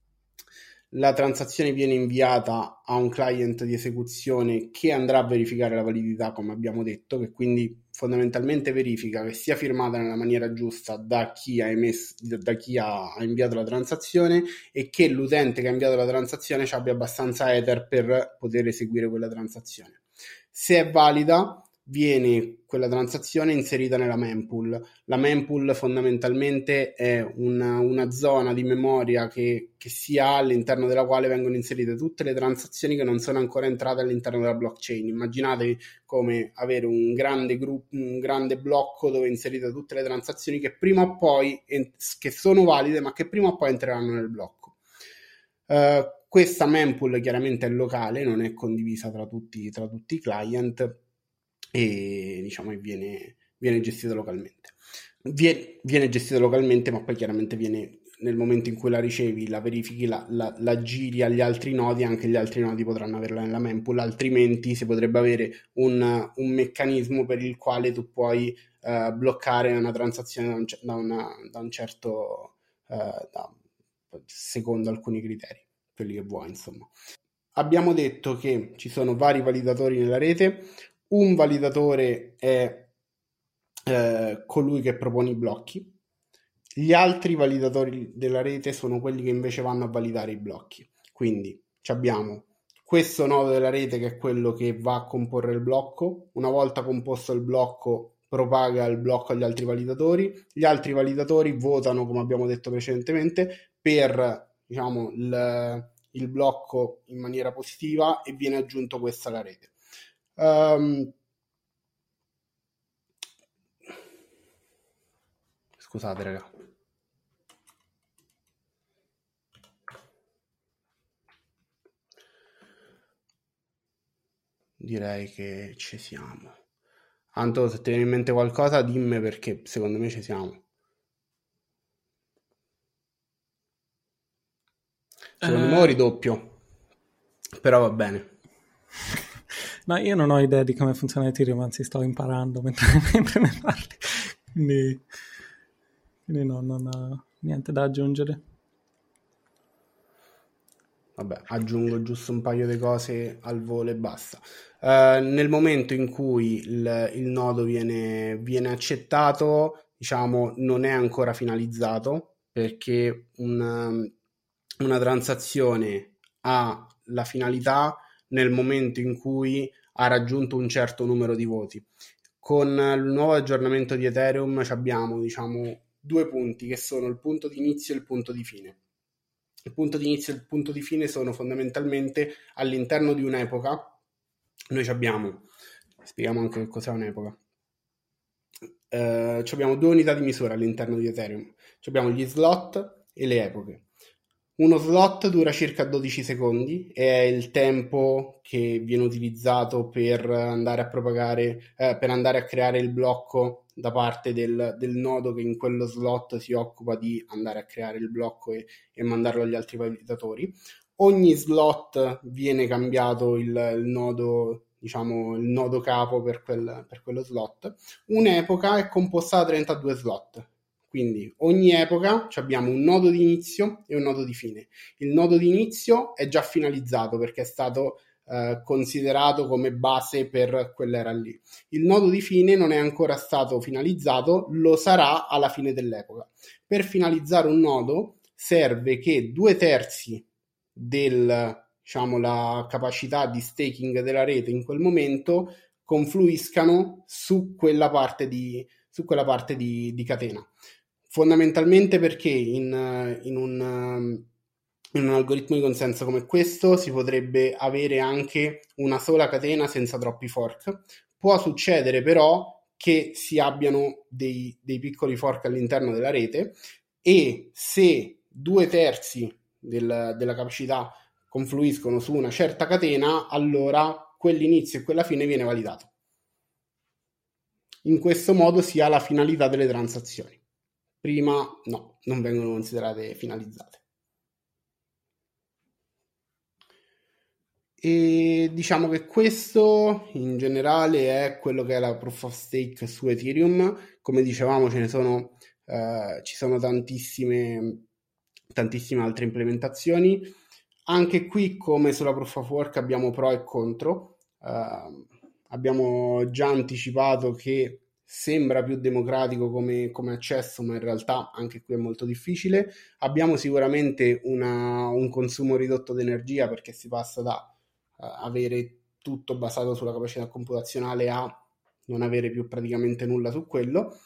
D: La transazione viene inviata a un client di esecuzione che andrà a verificare la validità, come abbiamo detto, che quindi fondamentalmente verifica che sia firmata nella maniera giusta da chi ha emesso, da chi ha, ha inviato la transazione e che l'utente che ha inviato la transazione ci abbia abbastanza Ether per poter eseguire quella transazione. Se è valida, viene quella transazione inserita nella mempool. La mempool fondamentalmente è una, una zona di memoria che, che si ha all'interno della quale vengono inserite tutte le transazioni che non sono ancora entrate all'interno della blockchain. Immaginatevi come avere un grande gruppo, un grande blocco dove inserite tutte le transazioni che prima o poi che sono valide ma che prima o poi entreranno nel blocco. Uh, questa mempool chiaramente è locale, non è condivisa tra tutti, tra tutti i client e diciamo viene, viene gestito localmente. Viene, viene gestito localmente, ma poi chiaramente viene, nel momento in cui la ricevi, la verifichi, la, la, la giri agli altri nodi, anche gli altri nodi potranno averla nella mempool, altrimenti si potrebbe avere un, un meccanismo per il quale tu puoi uh, bloccare una transazione da un, da una, da un certo uh, da, secondo alcuni criteri, quelli che vuoi, insomma. Abbiamo detto che ci sono vari validatori nella rete. Un validatore è eh, colui che propone i blocchi. Gli altri validatori della rete sono quelli che invece vanno a validare i blocchi. Quindi abbiamo questo nodo della rete che è quello che va a comporre il blocco. Una volta composto il blocco, propaga il blocco agli altri validatori. Gli altri validatori votano, come abbiamo detto precedentemente, per, diciamo, il, il blocco in maniera positiva e viene aggiunto questo alla rete. Um, scusate raga, direi che ci siamo. Anto, se ti viene in mente qualcosa dimmi, perché secondo me ci siamo. Secondo uh... me ho ridoppio, però va bene.
E: No, io non ho idea di come funziona Ethereum, anzi sto imparando mentre, mentre ne parli, quindi, quindi no, non ho niente da aggiungere.
D: Vabbè, aggiungo giusto un paio di cose al volo e basta. Uh, nel momento in cui il, il nodo viene, viene accettato, diciamo, non è ancora finalizzato, perché una, una transazione ha la finalità nel momento in cui ha raggiunto un certo numero di voti. Con il nuovo aggiornamento di Ethereum abbiamo, diciamo, due punti che sono il punto di inizio e il punto di fine. Il punto di inizio e il punto di fine sono fondamentalmente all'interno di un'epoca. Noi abbiamo, spieghiamo anche che cos'è un'epoca. Uh, abbiamo due unità di misura all'interno di Ethereum. Abbiamo gli slot e le epoche. Uno slot dura circa dodici secondi e è il tempo che viene utilizzato per andare a propagare, eh, per andare a creare il blocco da parte del, del nodo che in quello slot si occupa di andare a creare il blocco e, e mandarlo agli altri validatori. Ogni slot viene cambiato il, il nodo, diciamo, il nodo capo per, quel, per quello slot. Un'epoca è composta da trentadue slot. Quindi ogni epoca abbiamo un nodo di inizio e un nodo di fine. Il nodo di inizio è già finalizzato perché è stato eh, considerato come base per quell'era lì. Il nodo di fine non è ancora stato finalizzato, lo sarà alla fine dell'epoca. Per finalizzare un nodo serve che due terzi del, diciamo, la capacità di staking della rete in quel momento confluiscano su quella parte di, su quella parte di, di catena. Fondamentalmente perché in, in, un, in un algoritmo di consenso come questo si potrebbe avere anche una sola catena senza troppi fork. Può succedere però che si abbiano dei, dei piccoli fork all'interno della rete e se due terzi del, della capacità confluiscono su una certa catena, allora quell'inizio e quella fine viene validato. In questo modo si ha la finalità delle transazioni. Prima no, non vengono considerate finalizzate. E diciamo che questo in generale è quello che è la proof of stake su Ethereum. Come dicevamo, ce ne sono, eh, ci sono tantissime, tantissime altre implementazioni. Anche qui, come sulla proof of work, abbiamo pro e contro. Uh, abbiamo già anticipato che sembra più democratico come, come accesso, ma in realtà anche qui è molto difficile. Abbiamo sicuramente una, un consumo ridotto di energia perché si passa da uh, avere tutto basato sulla capacità computazionale a non avere più praticamente nulla su quello.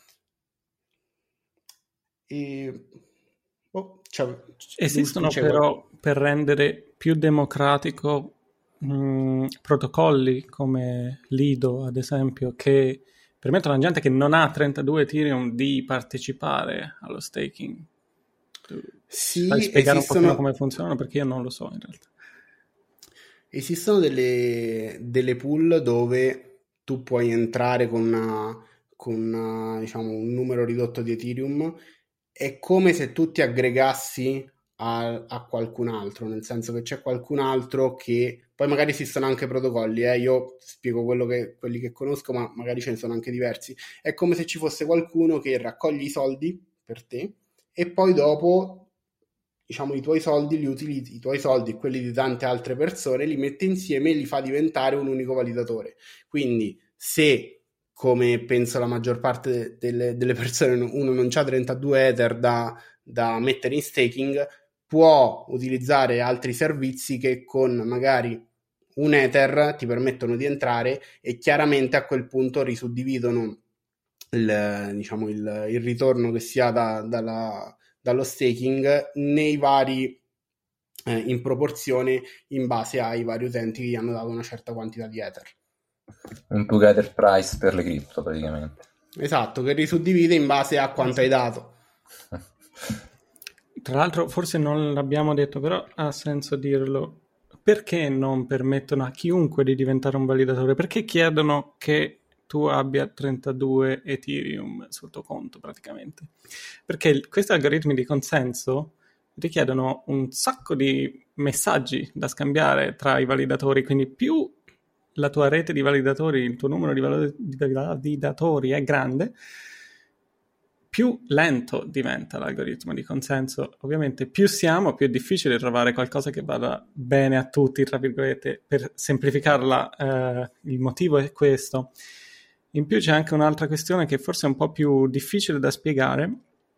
D: E oh,
E: esistono però qualcosa per rendere più democratico mh, protocolli come Lido, ad esempio, che permettono alla gente che non ha trentadue Ethereum di partecipare allo staking. Tu
D: sì,
E: sai spiegare
D: esistono...
E: un po' come funzionano? Perché io non lo so in realtà.
D: Esistono delle, delle pool dove tu puoi entrare con, una, con una, diciamo, un numero ridotto di Ethereum. È come se tu ti aggregassi a, a qualcun altro, nel senso che c'è qualcun altro che... Poi magari esistono anche protocolli, eh? Io spiego quello che, quelli che conosco, ma magari ce ne sono anche diversi. È come se ci fosse qualcuno che raccoglie i soldi per te e poi dopo, diciamo, i tuoi soldi li utilizzi, i tuoi soldi e quelli di tante altre persone, li mette insieme e li fa diventare un unico validatore. Quindi se, come penso la maggior parte delle, delle persone, uno non c'ha trentadue Ether da, da mettere in staking, può utilizzare altri servizi che con magari un Ether ti permettono di entrare e chiaramente a quel punto risuddividono il, diciamo, il, il ritorno che si ha da, dalla, dallo staking nei vari eh, in proporzione in base ai vari utenti che gli hanno dato una certa quantità di Ether.
C: Un together price per le cripto praticamente.
D: Esatto, che risuddivide in base a quanto hai dato.
E: Tra l'altro forse non l'abbiamo detto, però ha senso dirlo. Perché non permettono a chiunque di diventare un validatore? Perché chiedono che tu abbia trentadue Ethereum sul tuo conto praticamente? Perché questi algoritmi di consenso richiedono un sacco di messaggi da scambiare tra i validatori, quindi più la tua rete di validatori, il tuo numero di, val- di validatori è grande, più lento diventa l'algoritmo di consenso. Ovviamente più siamo, più è difficile trovare qualcosa che vada bene a tutti, tra virgolette. Per semplificarla, eh, il motivo è questo. In più c'è anche un'altra questione che forse è un po' più difficile da spiegare,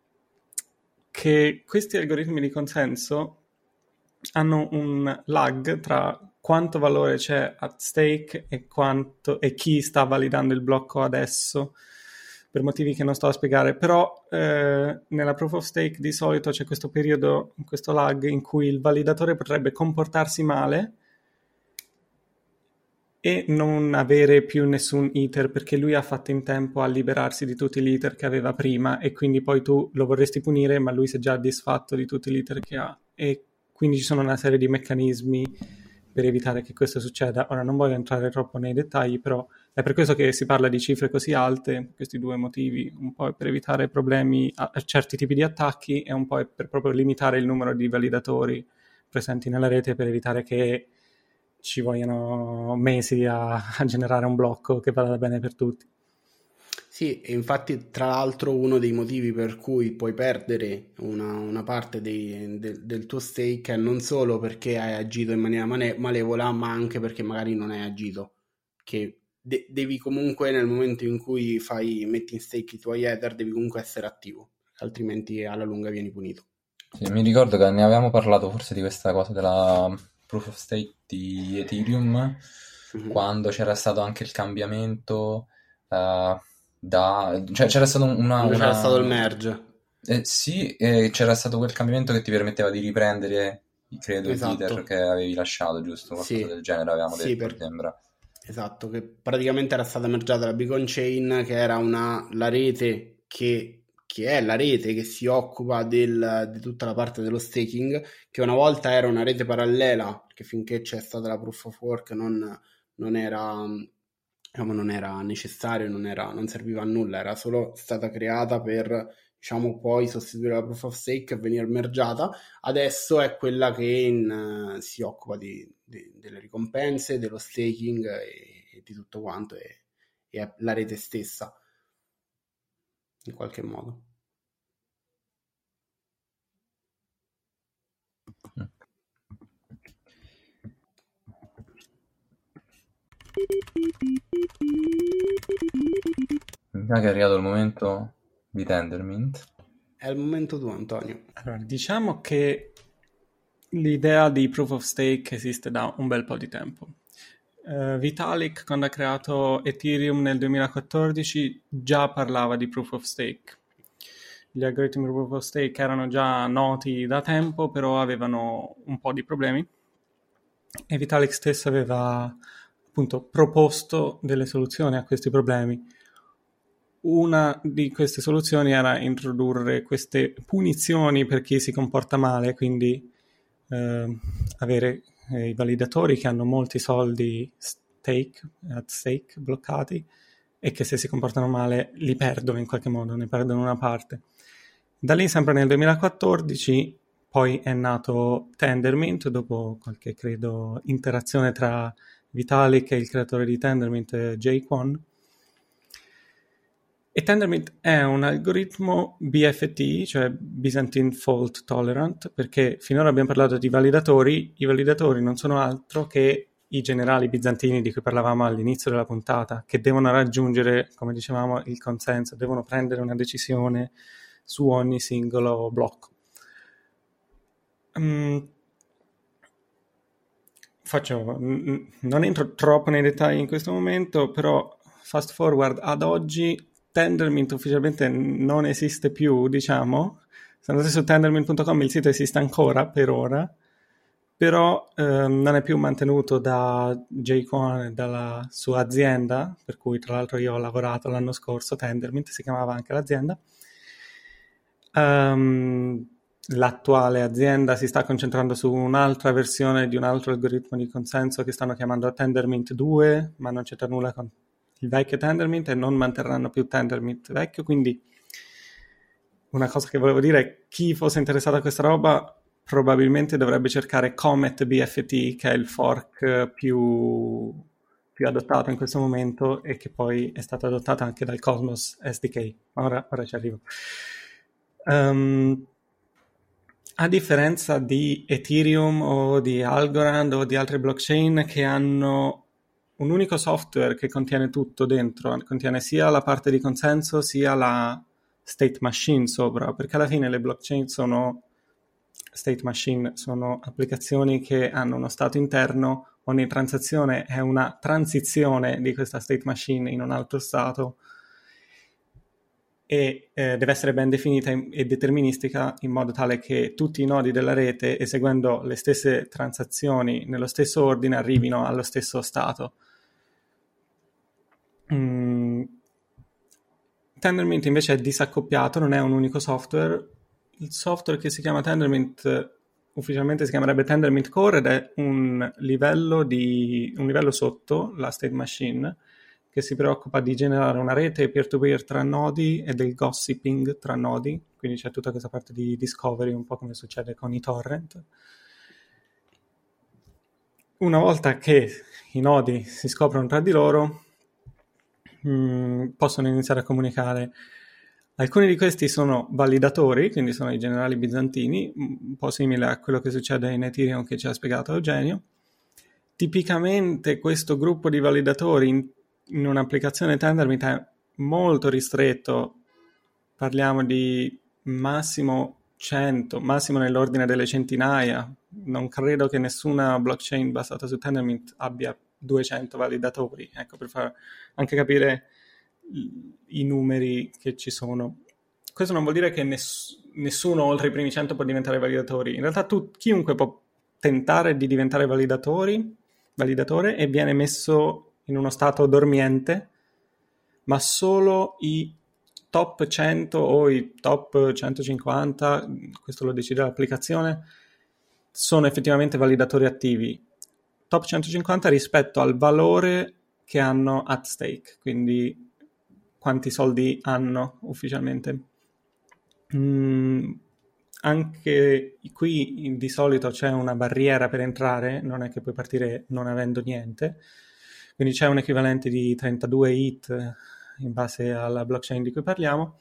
E: che questi algoritmi di consenso hanno un lag tra quanto valore c'è at stake e, quanto, e chi sta validando il blocco adesso. per motivi che non sto a spiegare, però eh, nella proof of stake di solito c'è questo periodo, questo lag in cui il validatore potrebbe comportarsi male e non avere più nessun iter perché lui ha fatto in tempo a liberarsi di tutti gli iter che aveva prima e quindi poi tu lo vorresti punire ma lui si è già disfatto di tutti gli iter che ha e quindi ci sono una serie di meccanismi per evitare che questo succeda. Ora non voglio entrare troppo nei dettagli, però è per questo che si parla di cifre così alte, questi due motivi, un po' è per evitare problemi a certi tipi di attacchi e un po' è per proprio limitare il numero di validatori presenti nella rete per evitare che ci vogliano mesi a, a generare un blocco che vada bene per tutti.
D: Sì, e infatti tra l'altro uno dei motivi per cui puoi perdere una, una parte dei, de, del tuo stake è non solo perché hai agito in maniera mane- malevola, ma anche perché magari non hai agito, che de- devi comunque nel momento in cui fai metti in stake i tuoi Ether devi comunque essere attivo, altrimenti alla lunga vieni punito.
C: Sì, mi ricordo che ne avevamo parlato forse di questa cosa della proof of stake di Ethereum mm-hmm. quando c'era stato anche il cambiamento uh, da cioè c'era stato una, una...
D: c'era stato il merge
C: eh, sì eh, c'era stato quel cambiamento che ti permetteva di riprendere credo esatto. i Ether che avevi lasciato, giusto? Qualcosa sì. del genere avevamo sì, detto per... sembra
D: esatto, che praticamente era stata mergiata la Beacon Chain, che era una la rete che che è la rete che si occupa del, di tutta la parte dello staking, che una volta era una rete parallela, che finché c'è stata la proof of work non, non era diciamo non era necessario, non, era, non serviva a nulla, era solo stata creata per diciamo poi sostituire la proof of stake e venire mergiata. Adesso è quella che in, uh, si occupa di, di, delle ricompense, dello staking e, e di tutto quanto, e, e è la rete stessa in qualche modo.
C: Mi sa che è arrivato il momento di Tendermint.
D: È il momento tuo, Antonio.
E: Allora, diciamo che l'idea di proof of stake esiste da un bel po' di tempo. Uh, Vitalik, quando ha creato Ethereum nel duemilaquattordici, già parlava di proof of stake. Gli algoritmi di proof of stake erano già noti da tempo, però avevano un po' di problemi e Vitalik stesso aveva appunto proposto delle soluzioni a questi problemi. Una di queste soluzioni era introdurre queste punizioni per chi si comporta male, quindi eh, avere eh, i validatori che hanno molti soldi stake, at stake bloccati e che se si comportano male li perdono in qualche modo, ne perdono una parte. Da lì, sempre nel duemilaquattordici, poi è nato Tendermint, dopo qualche, credo, interazione tra Vitalik e il creatore di Tendermint, Jae Kwon. E Tendermint è un algoritmo B F T, cioè Byzantine Fault Tolerant, perché finora abbiamo parlato di validatori. I validatori non sono altro che i generali bizantini di cui parlavamo all'inizio della puntata, che devono raggiungere, come dicevamo, il consenso, devono prendere una decisione su ogni singolo blocco. Um, faccio, n- non entro troppo nei dettagli in questo momento, però fast forward ad oggi, Tendermint ufficialmente non esiste più, diciamo. Se andate su tendermint punto com, il sito esiste ancora per ora, però ehm, non è più mantenuto da Jae Kwon e dalla sua azienda, per cui tra l'altro io ho lavorato l'anno scorso. Tendermint si chiamava anche l'azienda. Um, l'attuale azienda si sta concentrando su un'altra versione di un altro algoritmo di consenso che stanno chiamando Tendermint due, ma non c'entra nulla con il vecchio Tendermint e non manterranno più Tendermint vecchio. Quindi una cosa che volevo dire è: chi fosse interessato a questa roba probabilmente dovrebbe cercare Comet B F T, che è il fork più, più adottato in questo momento e che poi è stato adottato anche dal Cosmos S D K. Ora, ora ci arrivo. Um, a differenza di Ethereum o di Algorand o di altre blockchain che hanno un unico software che contiene tutto dentro, contiene sia la parte di consenso sia la state machine sopra, perché alla fine le blockchain sono state machine, sono applicazioni che hanno uno stato interno, ogni transazione è una transizione di questa state machine in un altro stato e eh, deve essere ben definita in, e deterministica in modo tale che tutti i nodi della rete, eseguendo le stesse transazioni nello stesso ordine, arrivino allo stesso stato. Mm. Tendermint invece è disaccoppiato, non è un unico software. Il software che si chiama Tendermint ufficialmente si chiamerebbe Tendermint Core ed è un livello, di, un livello sotto la state machine che si preoccupa di generare una rete peer-to-peer tra nodi e del gossiping tra nodi, quindi c'è tutta questa parte di discovery, un po' come succede con i torrent. Una volta che i nodi si scoprono tra di loro, mh, possono iniziare a comunicare. Alcuni di questi sono validatori, quindi sono i generali bizantini, un po' simile a quello che succede in Ethereum che ci ha spiegato Eugenio. Tipicamente questo gruppo di validatori in in un'applicazione Tendermint è molto ristretto, parliamo di massimo cento, massimo nell'ordine delle centinaia. Non credo che nessuna blockchain basata su Tendermint abbia duecento validatori, ecco, per far anche capire i numeri che ci sono. Questo non vuol dire che ness- nessuno oltre i primi cento può diventare validatori. In realtà tu, chiunque può tentare di diventare validatori, validatore e viene messo in uno stato dormiente, ma solo i top cento o i top centocinquanta, questo lo decide l'applicazione, sono effettivamente validatori attivi. Top centocinquanta rispetto al valore che hanno at stake, quindi quanti soldi hanno ufficialmente. Mm, anche qui di solito c'è una barriera per entrare, non è che puoi partire non avendo niente. Quindi c'è un equivalente di trentadue E T H in base alla blockchain di cui parliamo,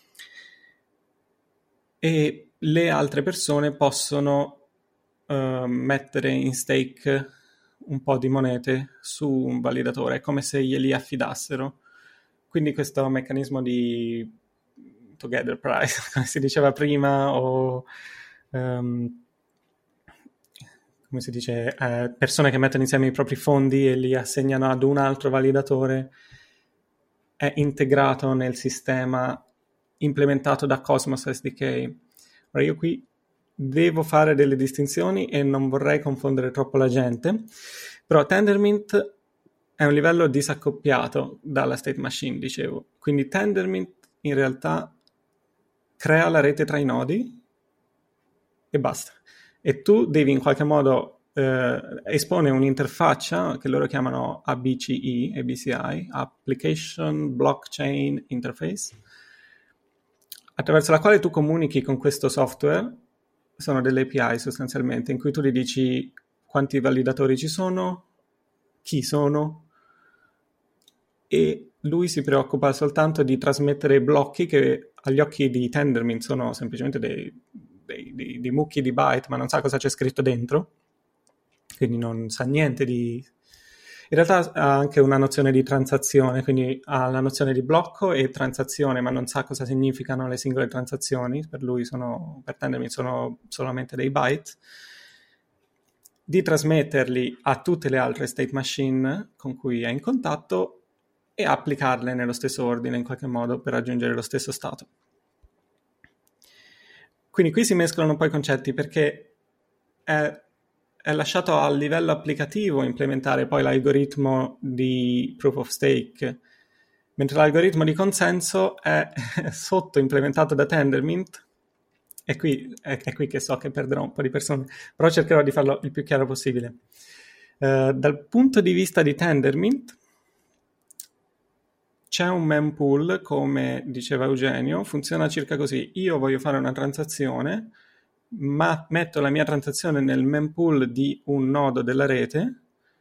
E: e le altre persone possono uh, mettere in stake un po' di monete su un validatore, è come se glieli affidassero. Quindi questo meccanismo di together price, come si diceva prima, o um, come si dice, eh, persone che mettono insieme i propri fondi e li assegnano ad un altro validatore, è integrato nel sistema implementato da Cosmos S D K. Ora io qui devo fare delle distinzioni e non vorrei confondere troppo la gente, però Tendermint è un livello disaccoppiato dalla state machine, dicevo. Quindi Tendermint in realtà crea la rete tra i nodi e basta. E tu devi in qualche modo eh, espone un'interfaccia che loro chiamano A B C I, A B C I, Application Blockchain Interface, attraverso la quale tu comunichi con questo software. Sono delle A P I sostanzialmente, in cui tu gli dici quanti validatori ci sono, chi sono, e lui si preoccupa soltanto di trasmettere blocchi che agli occhi di Tendermint sono semplicemente dei, dei, dei, dei mucchi di byte, ma non sa cosa c'è scritto dentro, quindi non sa niente di... In realtà ha anche una nozione di transazione, quindi ha la nozione di blocco e transazione, ma non sa cosa significano le singole transazioni. Per lui sono, per Tendermint sono solamente dei byte. Di trasmetterli a tutte le altre state machine con cui è in contatto e applicarle nello stesso ordine in qualche modo per raggiungere lo stesso stato. Quindi qui si mescolano poi i concetti, perché è, è lasciato a livello applicativo implementare poi l'algoritmo di proof of stake, mentre l'algoritmo di consenso è sotto implementato da Tendermint. E qui è, è qui che so che perderò un po' di persone, però cercherò di farlo il più chiaro possibile. Uh, dal punto di vista di Tendermint c'è un mempool, come diceva Eugenio, funziona circa così: io voglio fare una transazione, ma metto la mia transazione nel mempool di un nodo della rete,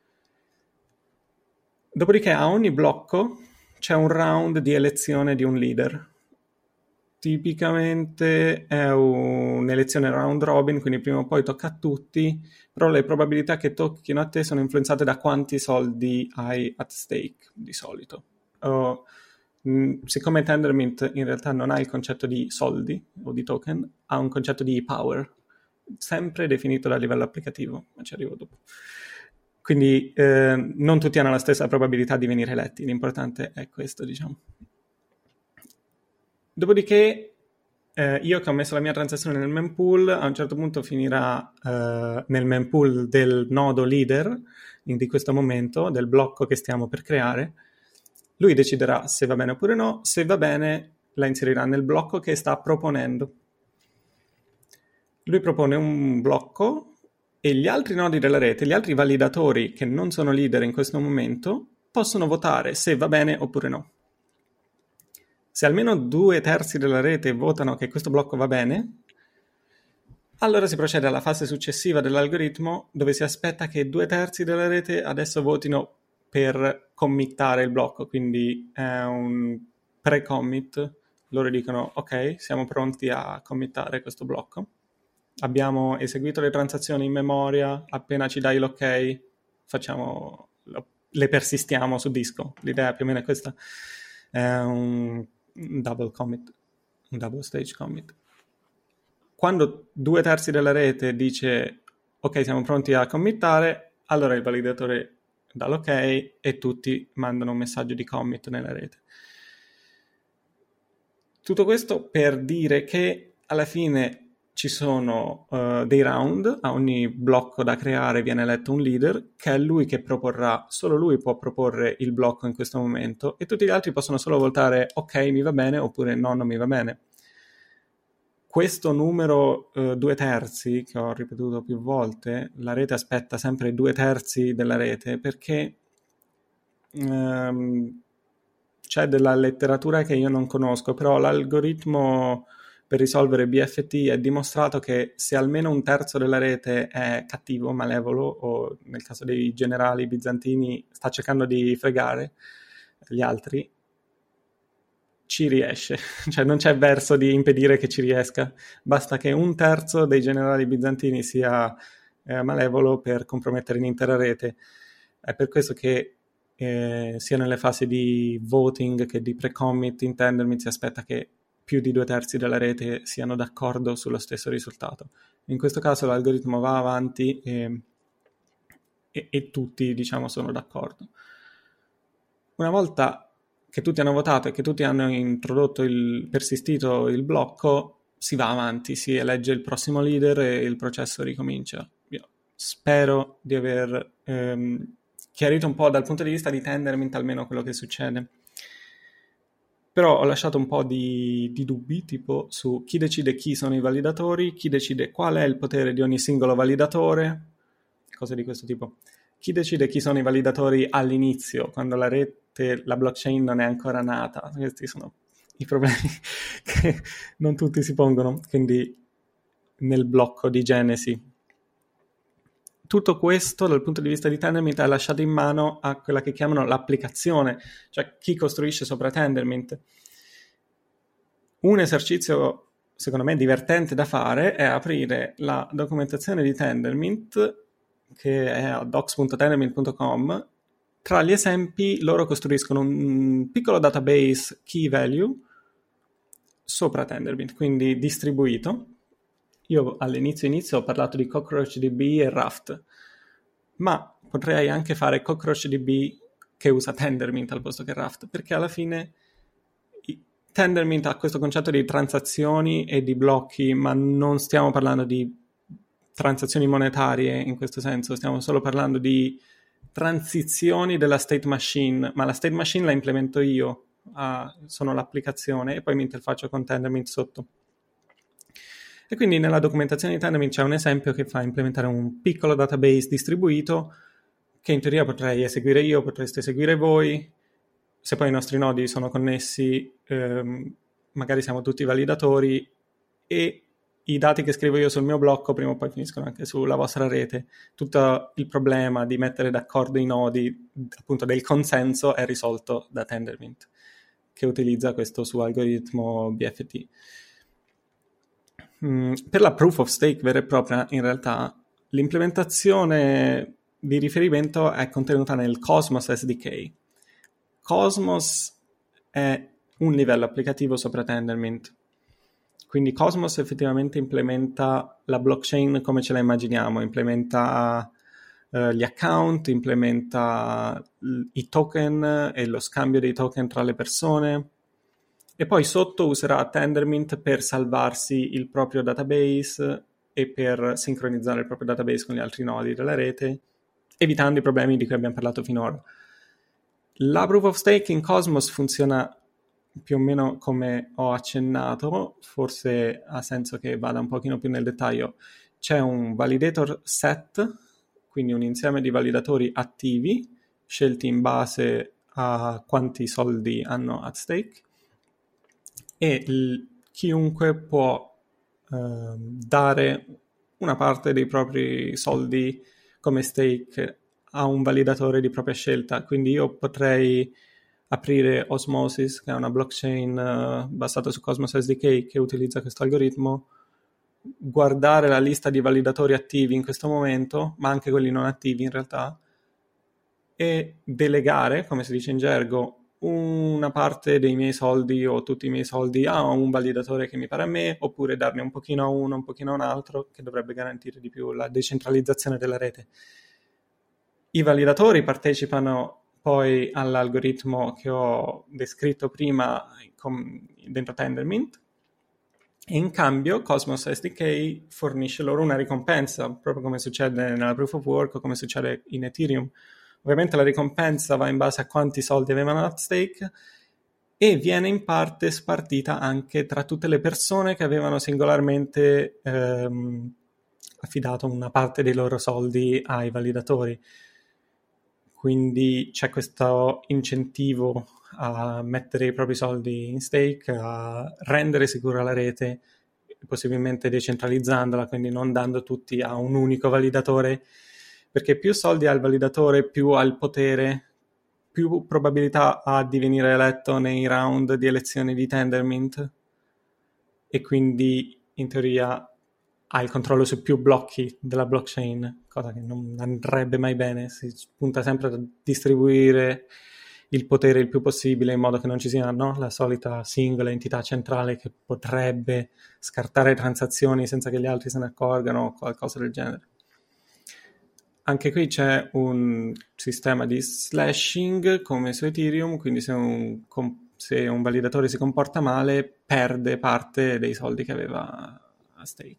E: dopodiché a ogni blocco c'è un round di elezione di un leader. Tipicamente è un'elezione round robin, quindi prima o poi tocca a tutti, però le probabilità che tocchino a te sono influenzate da quanti soldi hai at stake, di solito. Uh, mh, siccome Tendermint in realtà non ha il concetto di soldi o di token, ha un concetto di power, sempre definito dal livello applicativo, ma ci arrivo dopo. Quindi eh, non tutti hanno la stessa probabilità di venire eletti, l'importante è questo, diciamo. Dopodiché eh, io che ho messo la mia transazione nel mempool, a un certo punto finirà eh, nel mempool del nodo leader in, di questo momento, del blocco che stiamo per creare. Lui deciderà se va bene oppure no. Se va bene, la inserirà nel blocco che sta proponendo. Lui propone un blocco e gli altri nodi della rete, gli altri validatori che non sono leader in questo momento, possono votare se va bene oppure no. Se almeno due terzi della rete votano che questo blocco va bene, allora si procede alla fase successiva dell'algoritmo, dove si aspetta che due terzi della rete adesso votino per committare il blocco, quindi è un pre-commit. Loro dicono ok, siamo pronti a committare questo blocco, abbiamo eseguito le transazioni in memoria, appena ci dai l'ok facciamo, le persistiamo su disco. L'idea più o meno è questa, è un double commit, un double stage commit. Quando due terzi della rete dice ok, siamo pronti a committare, allora il validatore dà l'ok e tutti mandano un messaggio di commit nella rete. Tutto questo per dire che alla fine ci sono uh, dei round, a ogni blocco da creare viene eletto un leader, che è lui che proporrà, solo lui può proporre il blocco in questo momento, e tutti gli altri possono solo votare ok, mi va bene, oppure no, non mi va bene. Questo numero uh, due terzi, che ho ripetuto più volte, la rete aspetta sempre due terzi della rete, perché um, c'è della letteratura che io non conosco, però l'algoritmo per risolvere B F T è dimostrato che se almeno un terzo della rete è cattivo, malevolo, o nel caso dei generali bizantini sta cercando di fregare gli altri, ci riesce. Cioè non c'è verso di impedire che ci riesca. Basta che un terzo dei generali bizantini sia eh, malevolo per compromettere l'intera rete. È per questo che eh, sia nelle fasi di voting che di pre-commit in Tendermint si aspetta che più di due terzi della rete siano d'accordo sullo stesso risultato. In questo caso l'algoritmo va avanti e, e, e tutti, diciamo, sono d'accordo. Una volta che tutti hanno votato e che tutti hanno introdotto il persistito il blocco, si va avanti, si elegge il prossimo leader e il processo ricomincia. Io spero di aver ehm, chiarito un po' dal punto di vista di Tendermint almeno quello che succede. Però ho lasciato un po' di, di dubbi, tipo su chi decide chi sono i validatori, chi decide qual è il potere di ogni singolo validatore, cose di questo tipo. Chi decide chi sono i validatori all'inizio, quando la rete, la blockchain non è ancora nata. Questi sono i problemi che non tutti si pongono, quindi nel blocco di genesi. Tutto questo dal punto di vista di Tendermint è lasciato in mano a quella che chiamano l'applicazione, cioè chi costruisce sopra Tendermint. Un esercizio, secondo me, divertente da fare è aprire la documentazione di Tendermint, che è a docs punto tendermint punto com. Tra gli esempi loro costruiscono un piccolo database key value sopra Tendermint, quindi distribuito. Io all'inizio inizio ho parlato di CockroachDB e Raft, ma potrei anche fare CockroachDB che usa Tendermint al posto che Raft, perché alla fine Tendermint ha questo concetto di transazioni e di blocchi, ma non stiamo parlando di transazioni monetarie in questo senso, stiamo solo parlando di transizioni della state machine, ma la state machine la implemento io, ah, sono l'applicazione e poi mi interfaccio con Tendermint sotto. E quindi nella documentazione di Tendermint c'è un esempio che fa implementare un piccolo database distribuito che in teoria potrei eseguire io, potreste eseguire voi. Se poi i nostri nodi sono connessi, ehm, magari siamo tutti validatori e i dati che scrivo io sul mio blocco prima o poi finiscono anche sulla vostra rete. Tutto il problema di mettere d'accordo i nodi, appunto del consenso, è risolto da Tendermint, che utilizza questo suo algoritmo B F T. Per la proof of stake vera e propria, in realtà, l'implementazione di riferimento è contenuta nel Cosmos S D K. Cosmos è un livello applicativo sopra Tendermint. Quindi Cosmos effettivamente implementa la blockchain come ce la immaginiamo, implementa uh, gli account, implementa i token e lo scambio dei token tra le persone, e poi sotto userà Tendermint per salvarsi il proprio database e per sincronizzare il proprio database con gli altri nodi della rete, evitando i problemi di cui abbiamo parlato finora. La Proof of Stake in Cosmos funziona più o meno come ho accennato, forse ha senso che vada un pochino più nel dettaglio. C'è un validator set, quindi un insieme di validatori attivi, scelti in base a quanti soldi hanno at stake, e l- chiunque può eh, dare una parte dei propri soldi come stake a un validatore di propria scelta. Quindi io potrei aprire Osmosis, che è una blockchain uh, basata su Cosmos S D K che utilizza questo algoritmo, guardare la lista di validatori attivi in questo momento, ma anche quelli non attivi in realtà, e delegare, come si dice in gergo, una parte dei miei soldi o tutti i miei soldi a un validatore che mi pare a me, oppure darne un pochino a uno, un pochino a un altro, che dovrebbe garantire di più la decentralizzazione della rete. I validatori partecipano poi all'algoritmo che ho descritto prima com- dentro Tendermint, e in cambio Cosmos S D K fornisce loro una ricompensa, proprio come succede nella Proof of Work o come succede in Ethereum. Ovviamente la ricompensa va in base a quanti soldi avevano at stake e viene in parte spartita anche tra tutte le persone che avevano singolarmente ehm, affidato una parte dei loro soldi ai validatori. Quindi c'è questo incentivo a mettere i propri soldi in stake, a rendere sicura la rete, possibilmente decentralizzandola, quindi non dando tutti a un unico validatore, perché più soldi ha il validatore, più ha il potere, più probabilità ha di venire eletto nei round di elezioni di Tendermint, e quindi in teoria ha il controllo su più blocchi della blockchain, cosa che non andrebbe mai bene. Si punta sempre a distribuire il potere il più possibile in modo che non ci sia, no? La solita singola entità centrale che potrebbe scartare transazioni senza che gli altri se ne accorgano o qualcosa del genere. Anche qui c'è un sistema di slashing come su Ethereum, quindi se un, se un validatore si comporta male perde parte dei soldi che aveva a stake.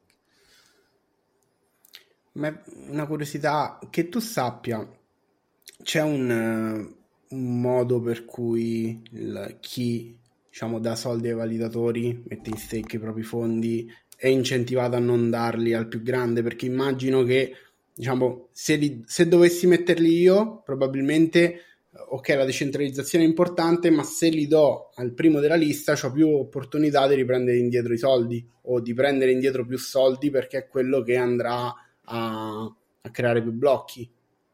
D: Ma una curiosità, che tu sappia, c'è un, un modo per cui il, chi diciamo dà soldi ai validatori, mette in stake i propri fondi, è incentivato a non darli al più grande? Perché immagino che diciamo se, li, se dovessi metterli io, probabilmente ok, la decentralizzazione è importante, ma se li do al primo della lista ho più opportunità di riprendere indietro i soldi o di prendere indietro più soldi, perché è quello che andrà A, a creare più blocchi.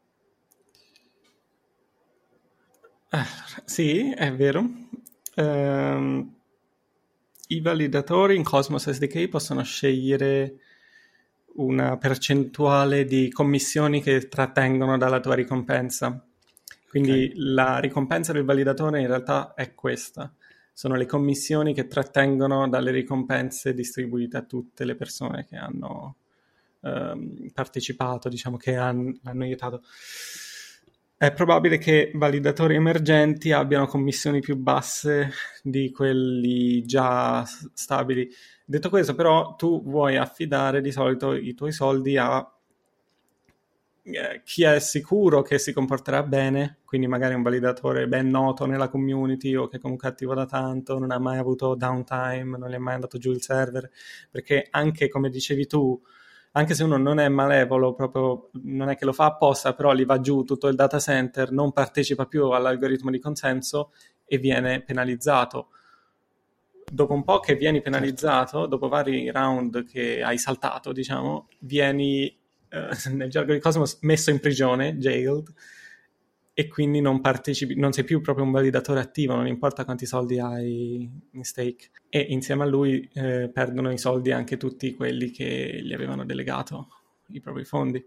E: Eh, sì, è vero. Um, I validatori in Cosmos S D K possono scegliere una percentuale di commissioni che trattengono dalla tua ricompensa. Quindi okay. La ricompensa del validatore in realtà è questa. Sono le commissioni che trattengono dalle ricompense distribuite a tutte le persone che hanno partecipato, diciamo, che hanno, hanno aiutato. È probabile che validatori emergenti abbiano commissioni più basse di quelli già stabili. Detto questo, però, tu vuoi affidare di solito i tuoi soldi a eh, chi è sicuro che si comporterà bene, quindi magari un validatore ben noto nella community o che comunque è attivo da tanto, non ha mai avuto downtime, non gli è mai andato giù il server, perché anche, come dicevi tu, anche se uno non è malevolo, proprio non è che lo fa apposta, però gli va giù tutto il data center, non partecipa più all'algoritmo di consenso e viene penalizzato. Dopo un po' che vieni penalizzato, dopo vari round che hai saltato, diciamo, vieni, eh, nel gergo di Cosmos, messo in prigione, jailed, e quindi non partecipi, non sei più proprio un validatore attivo, non importa quanti soldi hai in stake. E insieme a lui eh, perdono i soldi anche tutti quelli che gli avevano delegato i propri fondi.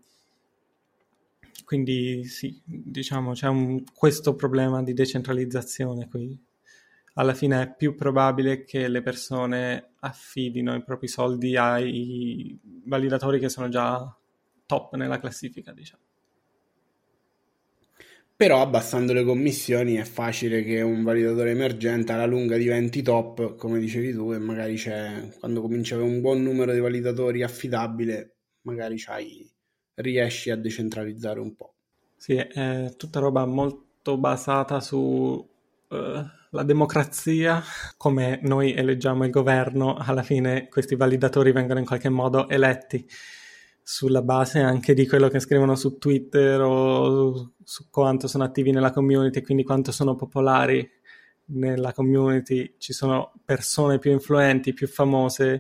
E: Quindi sì, diciamo c'è un, questo problema di decentralizzazione qui. Alla fine è più probabile che le persone affidino i propri soldi ai validatori che sono già top nella classifica, diciamo.
D: Però abbassando le commissioni è facile che un validatore emergente alla lunga diventi top, come dicevi tu, e magari c'è, quando cominci a avere un buon numero di validatori affidabile, magari c'hai, riesci a decentralizzare un po'.
E: Sì, è tutta roba molto basata su eh, la democrazia, come noi eleggiamo il governo, alla fine questi validatori vengono in qualche modo eletti sulla base anche di quello che scrivono su Twitter o su quanto sono attivi nella community, quindi quanto sono popolari nella community. Ci sono persone più influenti, più famose,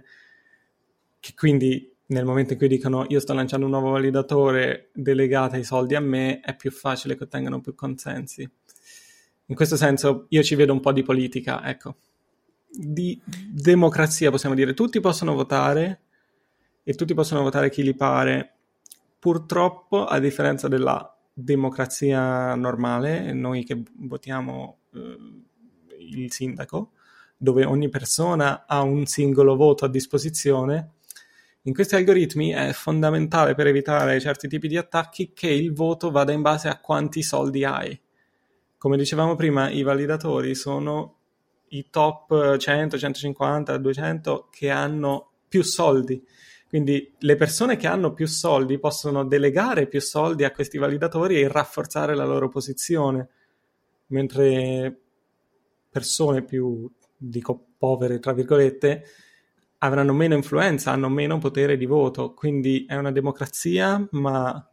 E: che quindi nel momento in cui dicono io sto lanciando un nuovo validatore, delegate i soldi a me, è più facile che ottengano più consensi. In questo senso io ci vedo un po' di politica, ecco. Di democrazia possiamo dire, tutti possono votare e tutti possono votare chi gli pare. Purtroppo, a differenza della democrazia normale, noi che votiamo eh, il sindaco, dove ogni persona ha un singolo voto a disposizione, in questi algoritmi è fondamentale per evitare certi tipi di attacchi che il voto vada in base a quanti soldi hai. Come dicevamo prima, i validatori sono i top cento, centocinquanta, duecento che hanno più soldi. Quindi le persone che hanno più soldi possono delegare più soldi a questi validatori e rafforzare la loro posizione, mentre persone più, dico, povere, tra virgolette, avranno meno influenza, hanno meno potere di voto. Quindi è una democrazia, ma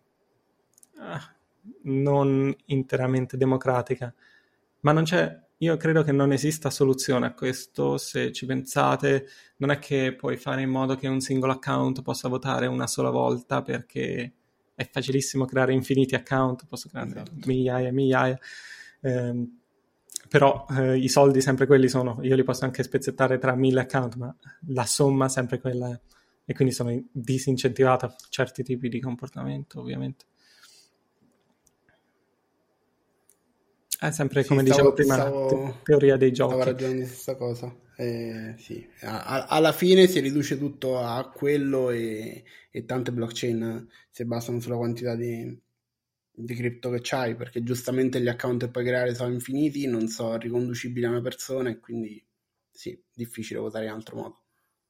E: ah, non interamente democratica. Ma non c'è... Io credo che non esista soluzione a questo, se ci pensate. Non è che puoi fare in modo che un singolo account possa votare una sola volta, perché è facilissimo creare infiniti account, posso creare esatto. migliaia e migliaia. Eh, però eh, i soldi sempre quelli sono, io li posso anche spezzettare tra mille account, ma la somma sempre quella è. E quindi sono disincentivato a certi tipi di comportamento, ovviamente. È sempre, come sì, stavo, dicevo prima, stavo, te- teoria dei giochi.
D: Stavo ragionando di questa cosa. Eh, sì. a- alla fine si riduce tutto a quello e, e tante blockchain si basano sulla quantità di, di cripto che c'hai, perché giustamente gli account che puoi creare sono infiniti, non sono riconducibili a una persona e quindi sì, difficile votare in altro modo.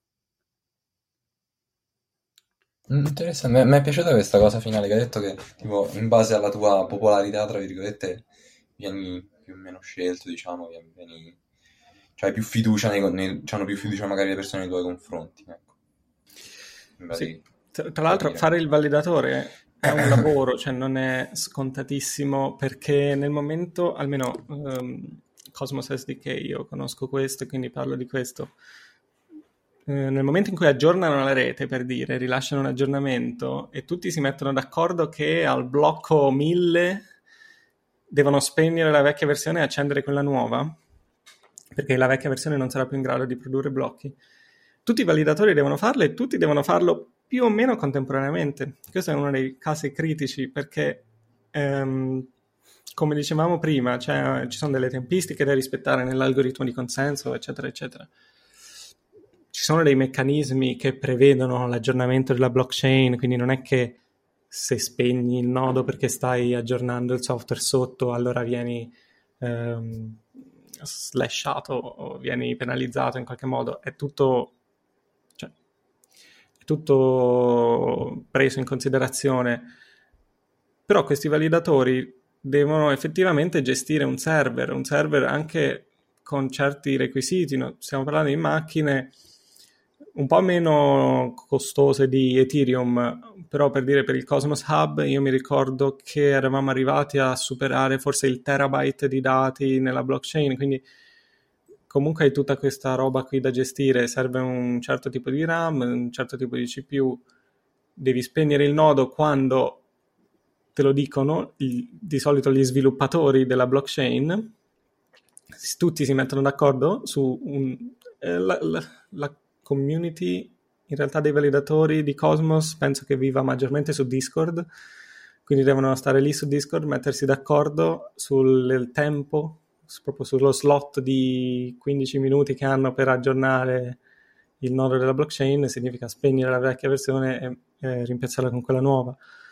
C: Interessante, mi è piaciuta questa cosa finale che hai detto, che tipo in base alla tua popolarità, tra virgolette, vieni più o meno scelto, diciamo, vieni, cioè hai più fiducia nei, nei hanno più fiducia magari le persone nei tuoi confronti, ecco.
E: Sì. Tra, tra l'altro capire. Fare il validatore è un lavoro, cioè non è scontatissimo, perché nel momento, almeno um, Cosmos S D K, io conosco questo e quindi parlo di questo, eh, nel momento in cui aggiornano la rete, per dire, rilasciano un aggiornamento e tutti si mettono d'accordo che al blocco mille devono spegnere la vecchia versione e accendere quella nuova, perché la vecchia versione non sarà più in grado di produrre blocchi. Tutti i validatori devono farlo e tutti devono farlo più o meno contemporaneamente. Questo è uno dei casi critici, perché ehm, come dicevamo prima, cioè, ci sono delle tempistiche da rispettare nell'algoritmo di consenso, eccetera, eccetera. Ci sono dei meccanismi che prevedono l'aggiornamento della blockchain, quindi non è che se spegni il nodo perché stai aggiornando il software sotto, allora vieni ehm, slashato o vieni penalizzato in qualche modo. È tutto, cioè, è tutto preso in considerazione. Però questi validatori devono effettivamente gestire un server, un server anche con certi requisiti. No? Stiamo parlando di macchine un po' meno costose di Ethereum, però per dire, per il Cosmos Hub io mi ricordo che eravamo arrivati a superare forse il terabyte di dati nella blockchain, quindi comunque hai tutta questa roba qui da gestire, serve un certo tipo di RAM, un certo tipo di C P U, devi spegnere il nodo quando te lo dicono, di solito gli sviluppatori della blockchain, tutti si mettono d'accordo su un, eh, la, la, la community in realtà dei validatori di Cosmos penso che viva maggiormente su Discord, quindi devono stare lì su Discord, mettersi d'accordo sul tempo, proprio sullo slot di quindici minuti che hanno per aggiornare il nodo della blockchain, significa spegnere la vecchia versione e, e rimpiazzarla con quella nuova.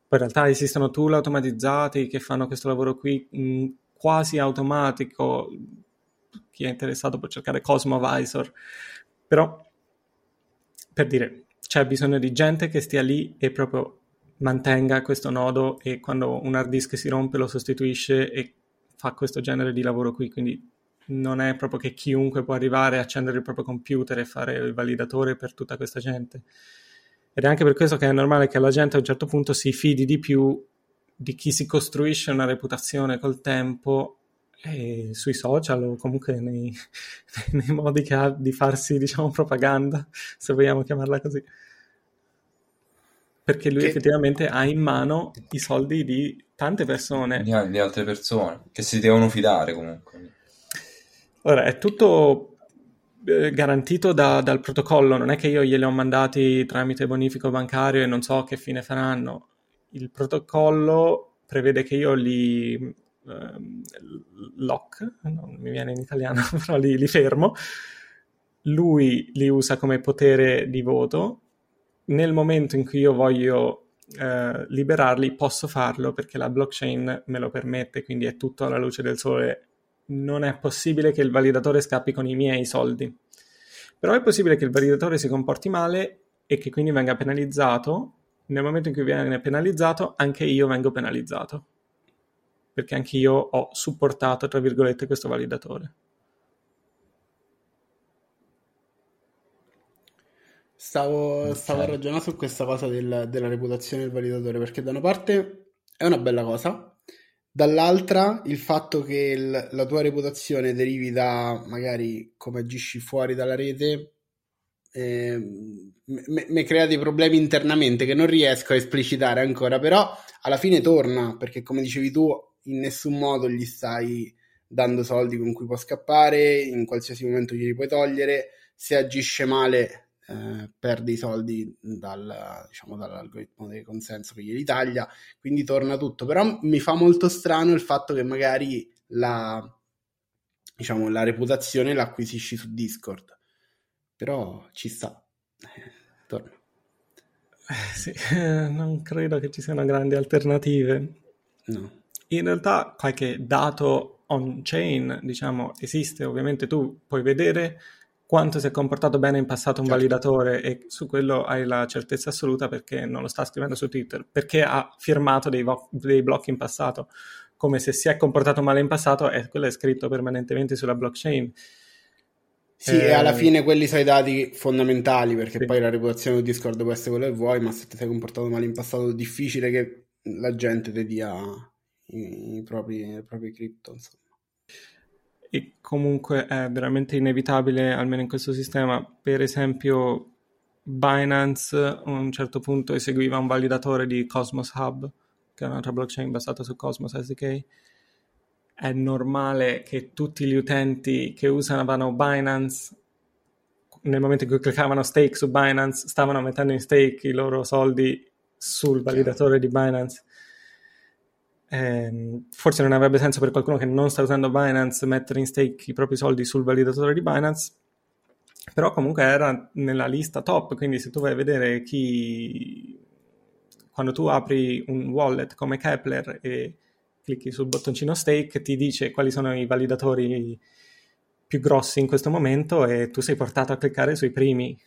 E: Poi in realtà esistono tool automatizzati che fanno questo lavoro qui mh, quasi automatico. Chi è interessato può cercare Cosmovisor, però per dire, c'è bisogno di gente che stia lì e proprio mantenga questo nodo, e quando un hard disk si rompe lo sostituisce e fa questo genere di lavoro qui, quindi non è proprio che chiunque può arrivare, accendere il proprio computer e fare il validatore per tutta questa gente. Ed è anche per questo che è normale che la gente a un certo punto si fidi di più di chi si costruisce una reputazione col tempo, e sui social o comunque nei, nei modi che ha di farsi, diciamo, propaganda, se vogliamo chiamarla così. Perché lui che... effettivamente ha in mano i soldi di tante persone.
C: Di, di altre persone, che si devono fidare comunque.
E: Ora, è tutto eh, garantito da, dal protocollo, non è che io glieli ho mandati tramite bonifico bancario e non so che fine faranno. Il protocollo prevede che io li eh, lock, non mi viene in italiano, però li, li fermo, lui li usa come potere di voto. Nel momento in cui io voglio eh, liberarli posso farlo perché la blockchain me lo permette, quindi è tutto alla luce del sole. Non è possibile che il validatore scappi con i miei soldi, però è possibile che il validatore si comporti male e che quindi venga penalizzato. Nel momento in cui viene penalizzato anche io vengo penalizzato, perché anche io ho supportato, tra virgolette, questo validatore.
D: Stavo, stavo
C: Okay.
D: ragionando su questa cosa del- della reputazione del validatore, perché da una parte è una bella cosa, dall'altra il fatto che il- la tua reputazione derivi da magari come agisci fuori dalla rete mi crea dei problemi internamente che non riesco a esplicitare ancora, però alla fine torna, perché come dicevi tu, in nessun modo gli stai dando soldi con cui può scappare, in qualsiasi momento glieli puoi togliere, se agisce male eh, perdi i soldi dal, diciamo, dall'algoritmo di consenso che glieli taglia, quindi torna tutto. Però mi fa molto strano il fatto che magari la, diciamo, la reputazione la acquisisci su Discord, però ci sta, eh, torna.
E: Eh, sì, eh, non credo che ci siano grandi alternative.
D: No.
E: In realtà qualche dato on-chain, diciamo, esiste. Ovviamente tu puoi vedere quanto si è comportato bene in passato un
D: Certo.
E: validatore, e su quello hai la certezza assoluta perché non lo sta scrivendo su Twitter, perché ha firmato dei, vo- dei blocchi in passato, come se si è comportato male in passato e quello è scritto permanentemente sulla blockchain.
D: Sì,
E: Eh,
D: e alla fine quelli sono i dati fondamentali, perché
E: sì.
D: poi la reputazione di Discord può essere quello che vuoi, ma se ti sei comportato male in passato è difficile che la gente ti dia i, i propri, i propri cripto, insomma.
E: E comunque è veramente inevitabile, almeno in questo sistema. Per esempio Binance a un certo punto eseguiva un validatore di Cosmos Hub, che è un'altra blockchain basata su Cosmos S D K. È normale che tutti gli utenti che usavano Binance, nel momento in cui cliccavano stake su Binance, stavano mettendo in stake i loro soldi sul validatore di Binance. Eh, forse non avrebbe senso per qualcuno che non sta usando Binance mettere in stake i propri soldi sul validatore di Binance, però comunque era nella lista top. Quindi se tu vai a vedere chi, quando tu apri un wallet come Kepler e clicchi sul bottoncino stake, ti dice quali sono i validatori più grossi in questo momento e tu sei portato a cliccare sui primi.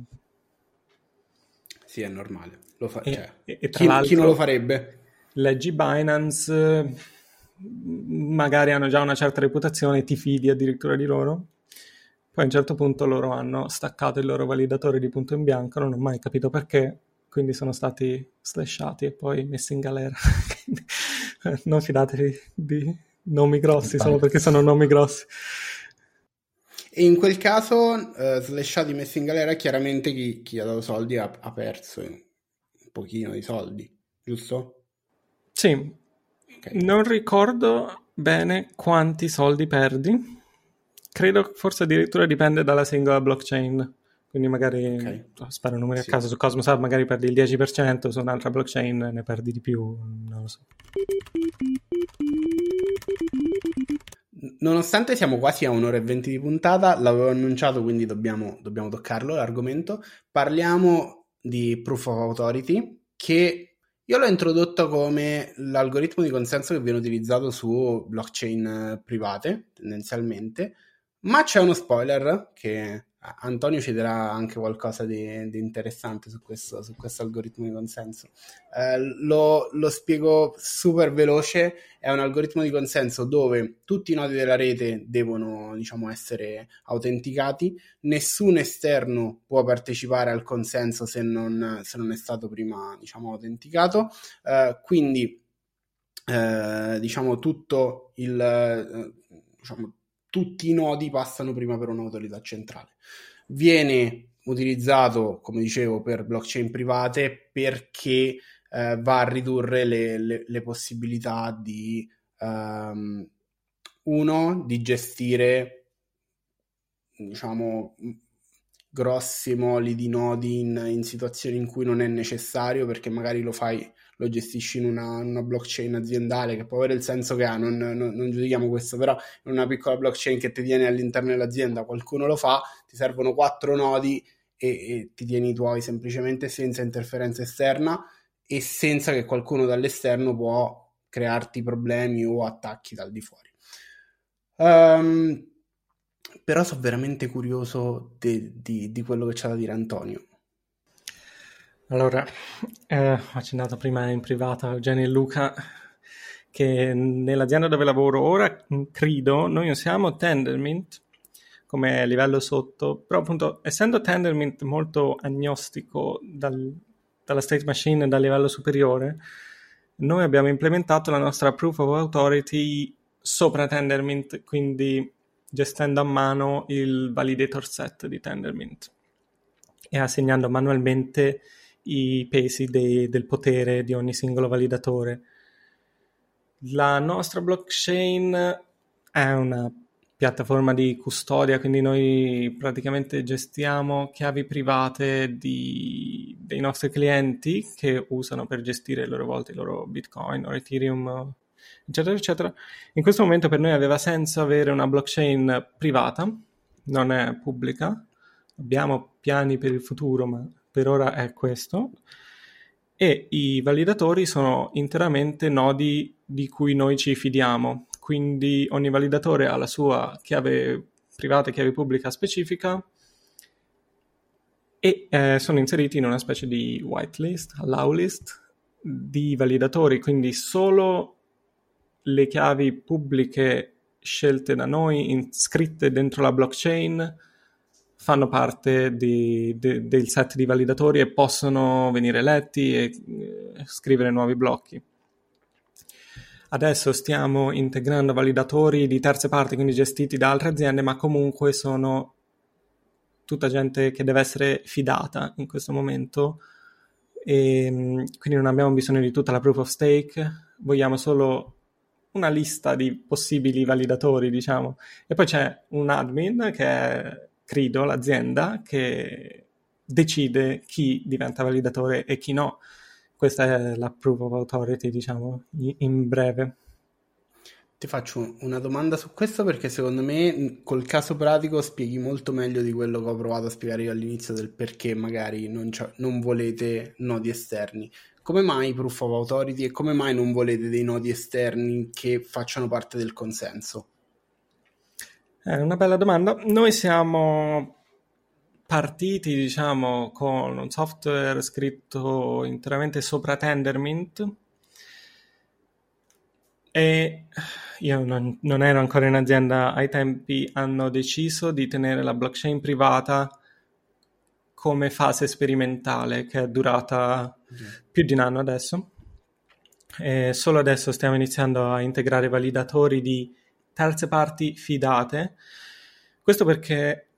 D: Sì, è normale. Lo fa-
E: E,
D: cioè,
E: e, e tra
D: chi,
E: l'altro
D: chi non lo farebbe?
E: leggi Binance, magari hanno già una certa reputazione, ti fidi addirittura di loro. Poi a un certo punto loro hanno staccato il loro validatore di punto in bianco, non ho mai capito perché, quindi sono stati slashati e poi messi in galera. Non fidatevi di nomi grossi solo perché sono nomi grossi.
D: E in quel caso, eh, slashati, messi in galera, chiaramente chi, chi ha dato soldi ha, ha perso un pochino di soldi, giusto?
E: Sì,
D: Okay.
E: non ricordo bene quanti soldi perdi. Credo forse addirittura dipende dalla singola blockchain. Quindi magari,
D: Ok.
E: sparo numeri
D: Sì.
E: a caso, su Cosmos Hub magari perdi il dieci per cento, su un'altra blockchain ne perdi di più, non lo so.
D: Nonostante siamo quasi a un'ora e venti di puntata, l'avevo annunciato, quindi dobbiamo, dobbiamo toccarlo l'argomento. Parliamo di Proof of Authority, che Io l'ho introdotto come l'algoritmo di consenso che viene utilizzato su blockchain private, tendenzialmente, ma c'è uno spoiler che Antonio ci darà anche qualcosa di, di interessante su questo, su questo algoritmo di consenso. Eh, lo, lo spiego super veloce. È un algoritmo di consenso dove tutti i nodi della rete devono, diciamo, essere autenticati, nessun esterno può partecipare al consenso se non, se non è stato prima, diciamo, autenticato, eh, quindi eh, diciamo tutto il eh, diciamo, tutti i nodi passano prima per un'autorità centrale. Viene utilizzato, come dicevo, per blockchain private perché eh, va a ridurre le, le, le possibilità di um, uno, di gestire, diciamo, grossi moli di nodi in, in situazioni in cui non è necessario, perché magari lo fai lo gestisci in una, una blockchain aziendale che può avere il senso che ha, non, non, non giudichiamo questo, però in una piccola blockchain che ti tiene all'interno dell'azienda qualcuno lo fa, ti servono quattro nodi e, e ti tieni i tuoi semplicemente senza interferenza esterna e senza che qualcuno dall'esterno può crearti problemi o attacchi dal di fuori. Um, però sono veramente curioso di, di, di quello che c'ha da dire Antonio.
E: Allora, eh, ho accennato prima in privato a Eugenio e Luca che nell'azienda dove lavoro ora, credo, noi usiamo Tendermint come livello sotto, però appunto essendo Tendermint molto agnostico dal, dalla state machine dal livello superiore, noi abbiamo implementato la nostra proof of authority sopra Tendermint, quindi gestendo a mano il validator set di Tendermint e assegnando manualmente i pesi de, del potere di ogni singolo validatore. La nostra blockchain è una piattaforma di custodia, quindi noi praticamente gestiamo chiavi private di, dei nostri clienti che usano per gestire a loro volta i loro Bitcoin o Ethereum, eccetera, eccetera. In questo momento per noi aveva senso avere una blockchain privata, non è pubblica. Abbiamo piani per il futuro, ma per ora è questo, e i validatori sono interamente nodi di cui noi ci fidiamo, quindi ogni validatore ha la sua chiave privata e chiave pubblica specifica e eh, sono inseriti in una specie di whitelist, allow list di validatori, quindi solo le chiavi pubbliche scelte da noi, iscritte dentro la blockchain, fanno parte di, de, del set di validatori e possono venire letti e eh, scrivere nuovi blocchi. Adesso stiamo integrando validatori di terze parti, quindi gestiti da altre aziende, ma comunque sono tutta gente che deve essere fidata in questo momento e quindi non abbiamo bisogno di tutta la proof of stake, vogliamo solo una lista di possibili validatori, diciamo, e poi c'è un admin che è Credo, l'azienda, che decide chi diventa validatore e chi no. Questa è la proof of authority, diciamo, in breve.
D: Ti faccio una domanda su questo perché secondo me col caso pratico spieghi molto meglio di quello che ho provato a spiegare io all'inizio del perché magari non, non volete nodi esterni. Come mai proof of authority e come mai non volete dei nodi esterni che facciano parte del consenso?
E: È una bella domanda. Noi siamo partiti, diciamo, con un software scritto interamente sopra Tendermint e io non, non ero ancora in azienda ai tempi, hanno deciso di tenere la blockchain privata come fase sperimentale che è durata mm. più di un anno adesso. E solo adesso stiamo iniziando a integrare validatori di terze parti fidate. Questo perché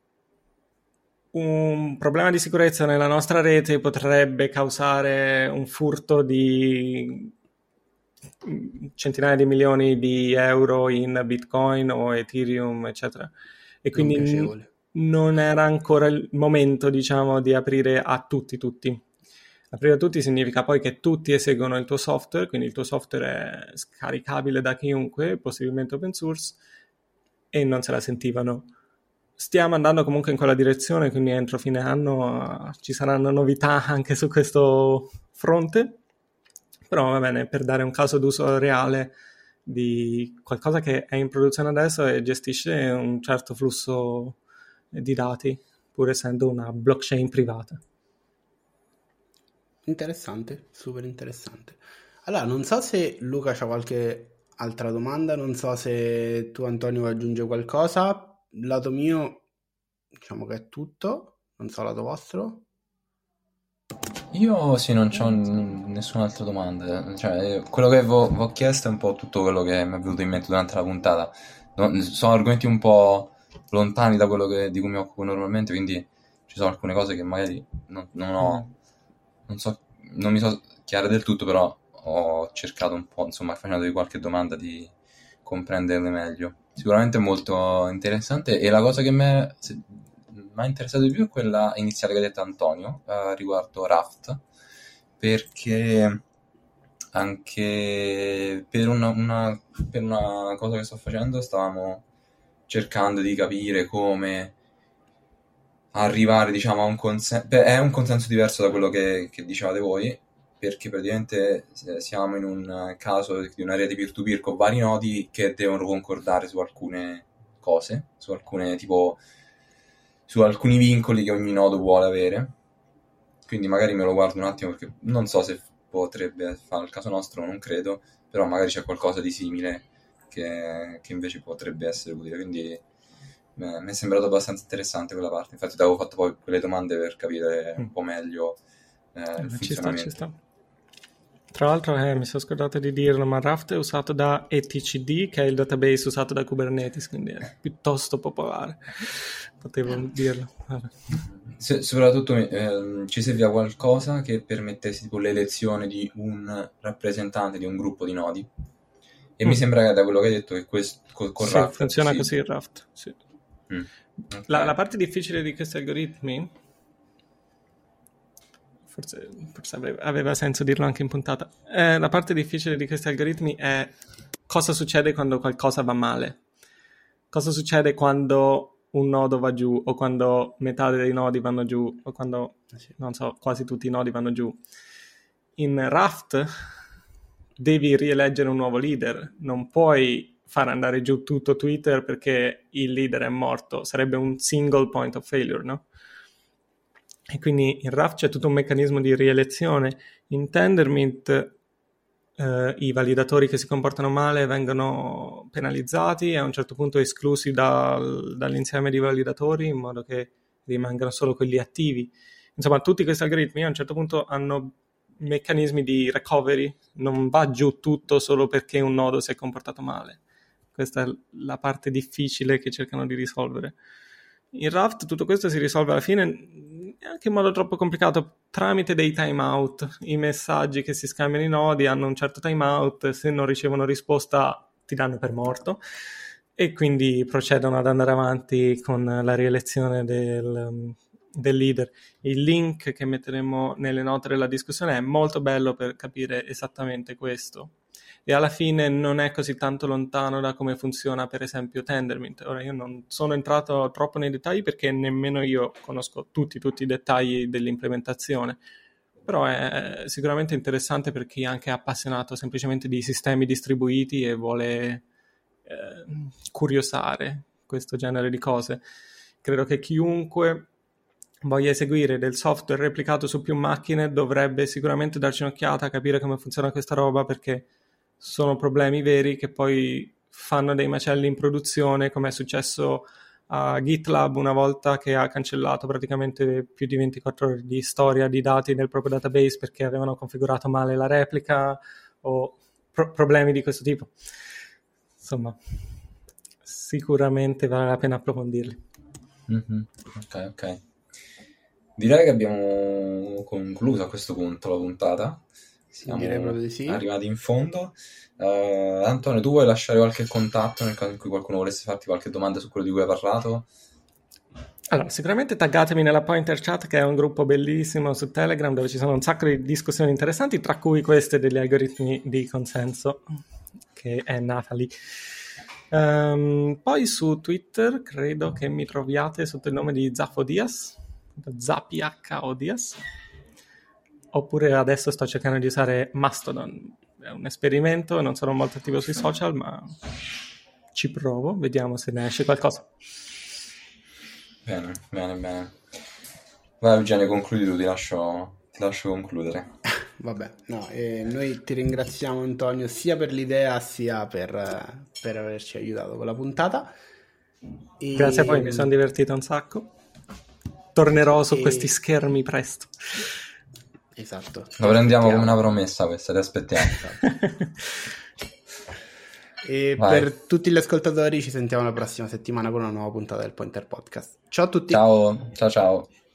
E: un problema di sicurezza nella nostra rete potrebbe causare un furto di centinaia di milioni di euro in Bitcoin o Ethereum, eccetera. E quindi n- non era ancora il momento, diciamo, di aprire a tutti tutti. Aprire a tutti significa poi che tutti eseguono il tuo software, quindi il tuo software è scaricabile da chiunque, possibilmente open source, e non se la sentivano. Stiamo andando comunque in quella direzione, quindi entro fine anno uh, ci saranno novità anche su questo fronte, Però va bene, per dare un caso d'uso reale di qualcosa che è in produzione adesso e gestisce un certo flusso di dati, pur essendo una blockchain privata.
D: Interessante, super interessante. Allora, non so se Luca c'ha qualche altra domanda, non so se tu Antonio vuoi aggiungere qualcosa. Lato mio, diciamo che è tutto, non so lato vostro.
C: Io sì, non ho nessun'altra domanda. Cioè, quello che vi ho chiesto è un po' tutto quello che mi è venuto in mente durante la puntata. No, sono argomenti un po' lontani da quello che, di cui mi occupo normalmente, quindi ci sono alcune cose che magari non, non ho, non so, non mi so chiare del tutto, però ho cercato un po', insomma, facendovi qualche domanda, di comprenderle meglio. Sicuramente è molto interessante, e la cosa che mi è mi ha interessato di più è quella iniziale che ha detto Antonio eh, riguardo Raft, perché anche per una, una, per una cosa che sto facendo stavamo cercando di capire come arrivare, diciamo, a un consenso. È un consenso diverso da quello che, che dicevate voi, perché praticamente siamo in un caso di una rete peer-to-peer con vari nodi che devono concordare su alcune cose, su alcune tipo su alcuni vincoli che ogni nodo vuole avere. Quindi magari me lo guardo un attimo, perché non so se potrebbe fare il caso nostro, non credo, però magari c'è qualcosa di simile che, che invece potrebbe essere utile. Quindi beh, mi è sembrato abbastanza interessante quella parte. Infatti ti avevo fatto poi quelle domande per capire un po' meglio eh, il
E: ci sta,
C: funzionamento.
E: ci sta. Tra l'altro eh, mi sono scordato di dirlo, ma Raft è usato da E T C D, che è il database usato da Kubernetes, quindi è piuttosto popolare. Potevo dirlo. Vabbè.
C: Se, soprattutto eh, ci serviva qualcosa che permettesse tipo l'elezione di un rappresentante di un gruppo di nodi, e mm. mi sembra che da quello che hai detto che questo con, con
E: sì,
C: Raft
E: funziona
C: sì.
E: così il Raft. Sì. Mm. Okay. La, la parte difficile di questi algoritmi, forse, forse aveva, aveva senso dirlo anche in puntata, eh, la parte difficile di questi algoritmi è cosa succede quando qualcosa va male, cosa succede quando un nodo va giù, o quando metà dei nodi vanno giù, o quando, non so, quasi tutti i nodi vanno giù. In Raft devi rieleggere un nuovo leader, non puoi far andare giù tutto Twitter perché il leader è morto, sarebbe un single point of failure, no? E quindi in Raft c'è tutto un meccanismo di rielezione. In Tendermint Uh, i validatori che si comportano male vengono penalizzati e a un certo punto esclusi dal, dall'insieme di validatori, in modo che rimangano solo quelli attivi. Insomma, tutti questi algoritmi a un certo punto hanno meccanismi di recovery, non va giù tutto solo perché un nodo si è comportato male. Questa è la parte difficile che cercano di risolvere. In Raft tutto questo si risolve alla fine anche in modo troppo complicato, tramite dei timeout. I messaggi che si scambiano i nodi hanno un certo timeout, se non ricevono risposta ti danno per morto, e quindi procedono ad andare avanti con la rielezione del, del leader. Il link che metteremo nelle note della discussione è molto bello per capire esattamente questo, e alla fine non è così tanto lontano da come funziona per esempio Tendermint. Ora io non sono entrato troppo nei dettagli perché nemmeno io conosco tutti, tutti i dettagli dell'implementazione, però è sicuramente interessante per chi è anche appassionato semplicemente di sistemi distribuiti e vuole eh, curiosare questo genere di cose. Credo che chiunque voglia eseguire del software replicato su più macchine dovrebbe sicuramente darci un'occhiata, capire come funziona questa roba, perché sono problemi veri che poi fanno dei macelli in produzione, come è successo a GitLab una volta, che ha cancellato praticamente più di ventiquattro ore di storia di dati nel proprio database perché avevano configurato male la replica, o pro- problemi di questo tipo. Insomma, sicuramente vale la pena approfondirli.
C: Mm-hmm. Ok, ok. Direi che abbiamo concluso a questo punto la puntata. Siamo
D: Direi proprio di sì.
C: arrivati in fondo. Uh, Antonio, tu vuoi lasciare qualche contatto nel caso in cui qualcuno volesse farti qualche domanda su quello di cui hai parlato?
E: Allora, sicuramente taggatemi nella Pointer Chat, che è un gruppo bellissimo su Telegram dove ci sono un sacco di discussioni interessanti, tra cui queste degli algoritmi di consenso, che è nata lì. Um, poi su Twitter credo che mi troviate sotto il nome di Zafo Diaz, Zaph Diaz. oppure adesso sto cercando di usare Mastodon. È un esperimento, non sono molto attivo sui social, ma ci provo, vediamo se ne esce qualcosa.
C: Bene, bene, bene. Vai Eugenio, concludi tu, ti lascio, ti lascio concludere.
D: Vabbè, no, eh, noi ti ringraziamo Antonio sia per l'idea sia per, eh, per averci aiutato con la puntata. E...
E: Grazie a voi, mi sono divertito un sacco. Tornerò su
D: e...
E: questi schermi presto.
D: Esatto.
C: La prendiamo come una promessa questa, ti aspettiamo.
D: E
C: Vai.
D: Per tutti gli ascoltatori ci sentiamo la prossima settimana con una nuova puntata del Pointer Podcast. Ciao a tutti.
C: Ciao, ciao ciao.